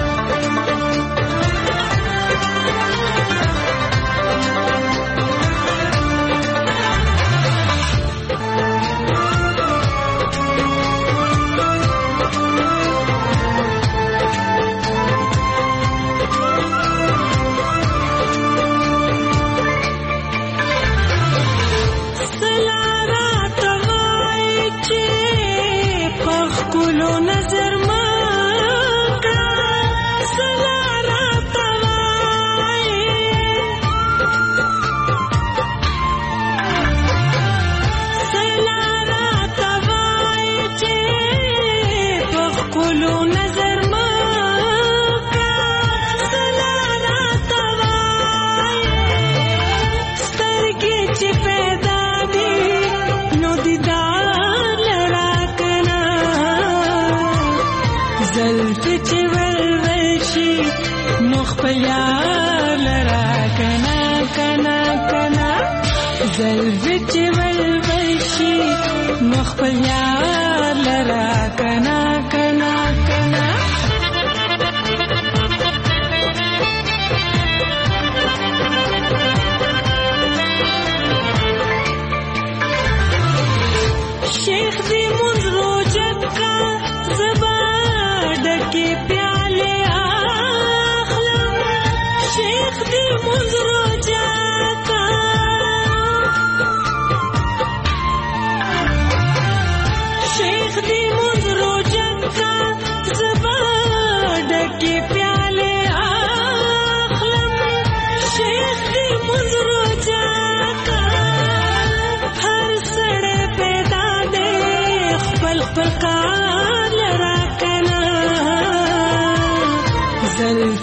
زلفت والبشي مخبل يار لرا كنا كنا كنا شيخ دي منذ جكا زبادك بيعلي أخلم شيخ دي منذ شيخ دي منذ جنك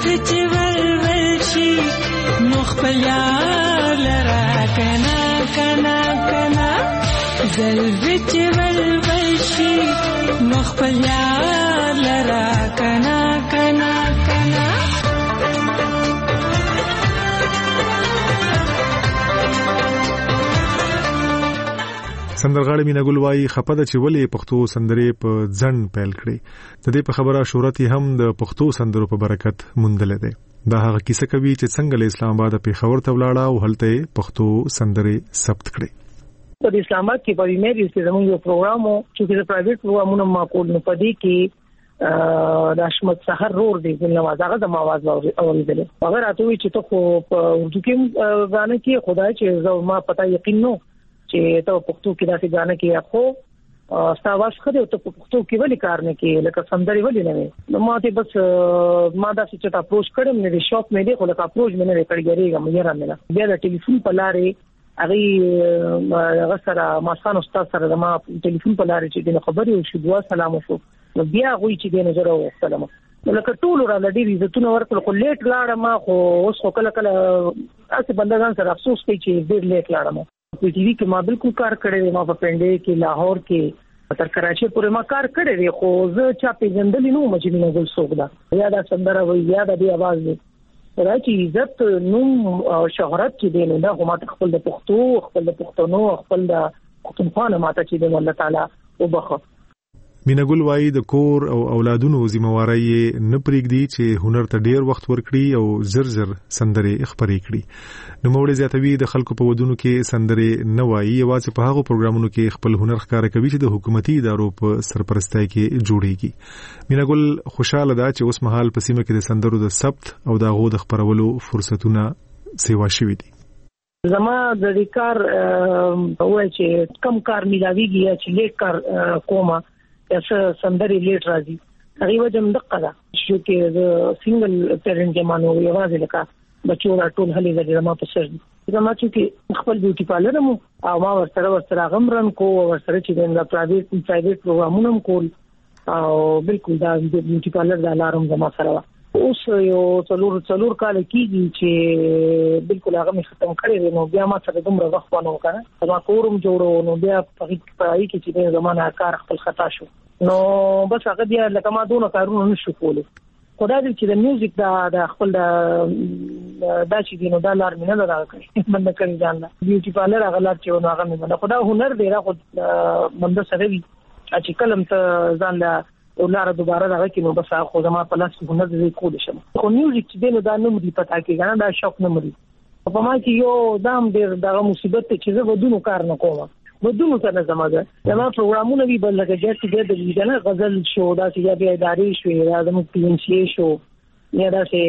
چې ولول شي نو خپل یار لرا کنا کنا کنا زلفې چې ولول شي نو خپل یار لرا کنا کنا کنا سندرغاړي مینا ګل وايي خپه ده چې ولې پښتو سندرې په ځن پیل کړي. د دې په خبره شهرت هم د پښتو سندرو په برکت موندل دي. دا هغه کیسه کوي چې څنګه له اسلام آباد په خبر ته ولاړه او هلته پښتو سندرې ثبت کړي. په اسلام آباد کې په میری چې زموږ یو پروګرام وو چې د پرایویټ پروګرامونو معقول نه پدې کې د اشمت سحر رور دی په نواز هغه د आवाज اوریدل هغه راته وی چې ته په اردو کې غانې کې خدای چې ما پتا یقین نو چې ته پښتو کې داسې غانې کې اخو استاواز خدای ته پښتو کې ولې کار نه کې لکه سندري ولې نه نو ما ته بس ما دا چې ته اپروچ کړم نه شاپ مې دی خو لکه اپروچ مې نه کړګریږم یې را مله بیا د ټلیفون په لارې هغه سره ما سان استاد سره ما ټلیفون په لارې چې د خبرې او شو دوا سلام وشو نو بیا غوي چې د نظر او سلام لکه ټول را لډي عزتونه ورکړل خو لیټ لاړم ما خو اوس خو کله کله اسه بندگان سره افسوس کوي چې ډېر لیټ لاړم په ټي وي کې ما بالکل کار کړی ما په پنده کې لاهور کې تر کراچي پورې ما کار کړی دی خو زه چا پیژندل نو مجنون ګل سوګدا یا دا سندره وي یا د دې आवाज دی راځي عزت نوم او شهرت چې دی نو دا هم خپل د پښتو خپل د پښتنو خپل د پښتونخوا ماته چې دی الله تعالی وبخښه. مینا ګل وايي د کور او اولادونو ذمہواری نه پرېږدي چې هنر ته ډیر وخت ورکړي او زر سندري خبرې کړي. نو موږ زیاتوي د خلکو په ودونو کې سندري نه وایي یوازې په هغه پروګرامونو کې خپل هنر ښکاره کوي چې د حکومتي ادارو په سرپرستۍ کې جوړيږي. مینا ګل خوشاله ده چې اوس مهال په سیمه کې د سندرو د ثبت او د غو د خبرولو فرصتونه سیوا شوي دي. زما د دې کار وای چې کم کار ملاويږي چې لیک کار کومه چې سندري لیټ راځي هغه وجم دقه ده چې د سنگل پیرنټ جمانو یوازې لکه بچو را ټول هلي د ما په سر زما چې خپل بیوټي پارلر مو او ما ورسره غمرن کو ورسره چې د پرایویټ پروګرامونو کول او بالکل دا بیوټي پارلر د الارم زما سره اوس یو څلور کال کېږي چې بالکل هغه مې ختم کړی نو بیا ما سره دومره وخت ونه وکړ ما کورم جوړو نو بیا په هغه کې چې د زمانه کار خپل خطا شو نو بس هغه بیا لکه ما دونه کارونه نشو کولای خدای دې چې د میوزیک د خپل د چې دینو د لار مینه راکړي مننه کوي ځان لا بیوټي پارلر هغه لار چې نو هغه مې خدای هنر دی را خو منده سره وي چې کلم ته ځان لا ولاره دوباره راغی نو بس خو زما په لاس کې هنر دې کول شم خو میوزیک چې دینو دا نوم دی پتا کې کنه دا شوق نه مري په ما کې یو دام ډیر دغه مصیبت چې زه ودونو کار نه کوم ودونو څنګه زماده زما پروګرامونه وی بل لکه چې د دې نه غزل شو دا چې بیا اداري شو یا د PNCA شو یا دا چې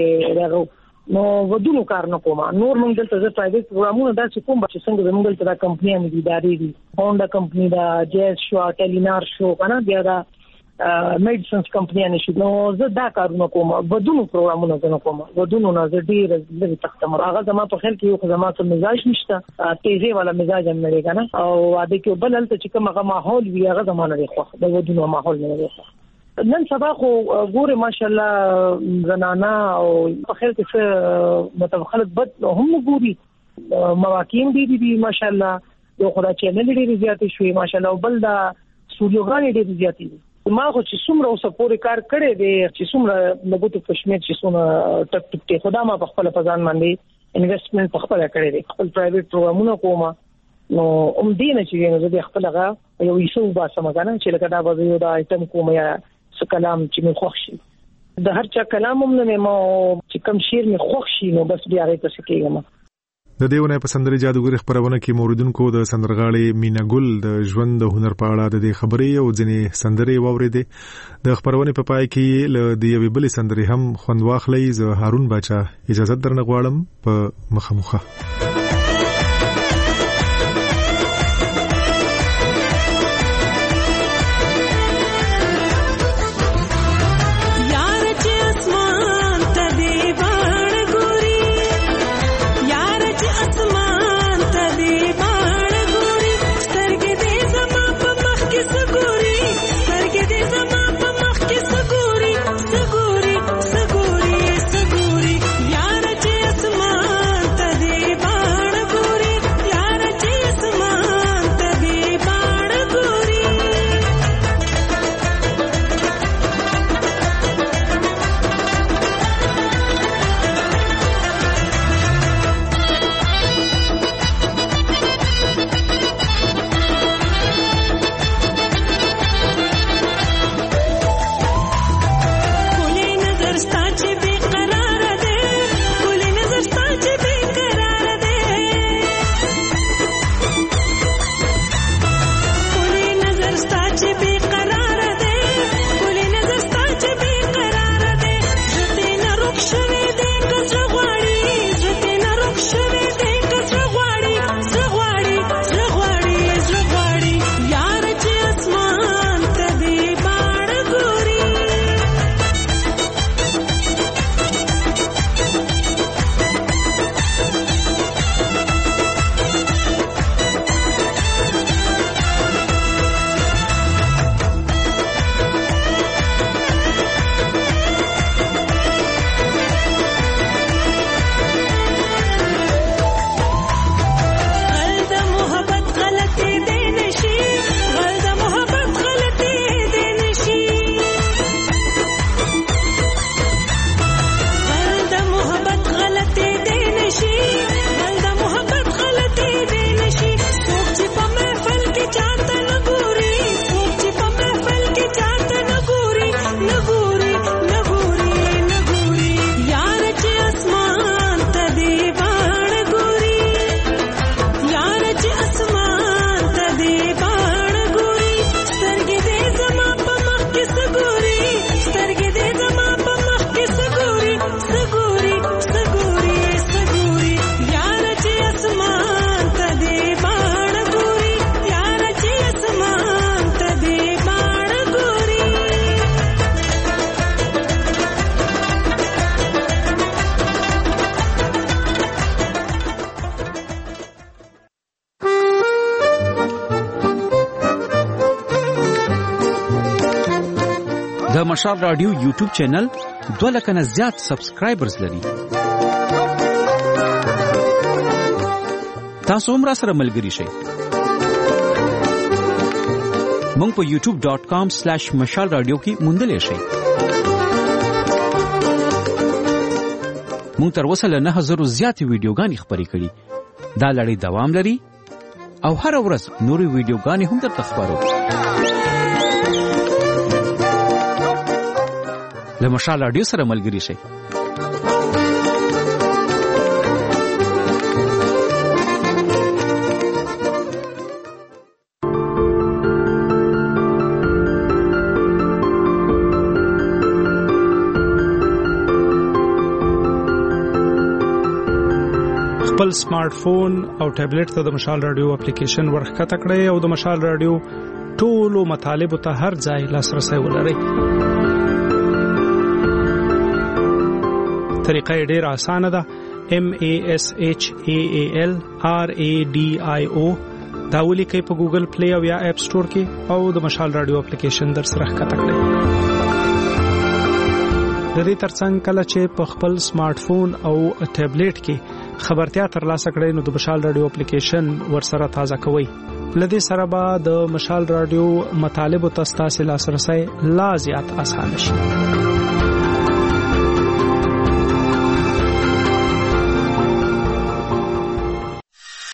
نو ودونو کار نه کوم نور موږ دلته زه پرایویټ پروګرامونه دا چې کوم چې څنګه موږ دلته د کمپنیانو دي اداري دي هونډا کمپنی دا جیز شو ټیلینار شو کنه بیا دا میډیسنز کمپنیانه شي نو زه دا کارونه کوم ودونو پروګرامونه نه کوم ودونو نه زه ډیر لږ تختم هغه زما په خیال کې یو زما ته مزاج نشته تیزه والا مزاج هم لري کنه او عادت کې بل ته چې کومه ماحول وي هغه زمانه دی خو د ودونو ماحول نه دی نن سبا خو ګوره ماشاءالله زنانا او په خیال کې څه مطلب خلک بد هم ګوري مواقع دي ماشاءالله یو خدای چې نه لري زیاتې شوې ماشاءالله او بل دا سټوډیوګان ډېر زیاتې ما خو چې څومره اوسه پورې کار کړی دی چې څومره لګوتو کشمیر چې څومره ټک ټک خدا ما په خپل پزان باندې انویسټمنټ په خپل کړی دی خپل پرایویټ پروګرامونه کوم نو دینه چې نو زه خپل هغه یو ایسو باسم کنه چې لکه دا به یو دا آیټم کوم یا څه کلام چې مې خوښ شي د هر چا کلام هم نه ما چې کوم شعر مې خوښ شي نو بس بیا غي څه کېږم. د دیونه په سندري جادوګر خبرونه کې موردونکو د سندرغاړي مینا ګل د ژوند د هنر په اړه د خبرې او ځنې سندري واوریدې د خبرونه په پای کې ل دی یوې بلې سندري هم خوند واخلې زه هارون باچا اجازه درنه غواړم په مخه سګوري مشال رادیو یوټیوب چینل 2 لک نه زیات سبسکرایبرز لري. تاسو هم را سره ملګري شئ. مونږ په youtube.com/مشال رادیو کې موندلې شئ. مونږ تر اوسه له 9000 زیاتې ویډیوګانې خپرې کړي. دا لړۍ دوام لري او هر ورځ نورې ویډیوګانې هم درته خپرو. له مشال رادیو سره ملګري شئ. خپل سمارټ فون او ټابلیټ ته د مشال رادیو اپلیکیشن ورخکته کړئ او د مشال رادیو ټولو مطالبو ته هر ځای لاسرسی ولرئ. طریقه یې ډېره اسانه ده. MASHALRADIO دا ولیکئ په ګوګل پلی او یا اپ سٹور کې او د مشال رادیو اپلیکیشن در سره ښکته کړئ. د دې ترڅنګ کله چې په خپل سمارټ فون او ټابلیټ کې خبرتیا ترلاسه کړئ نو د مشال رادیو اپلیکیشن ورسره تازه کوئ. لدې سره به د مشال رادیو مطالبو ته ستاسو لاسرسی لا زیات اسانه شي.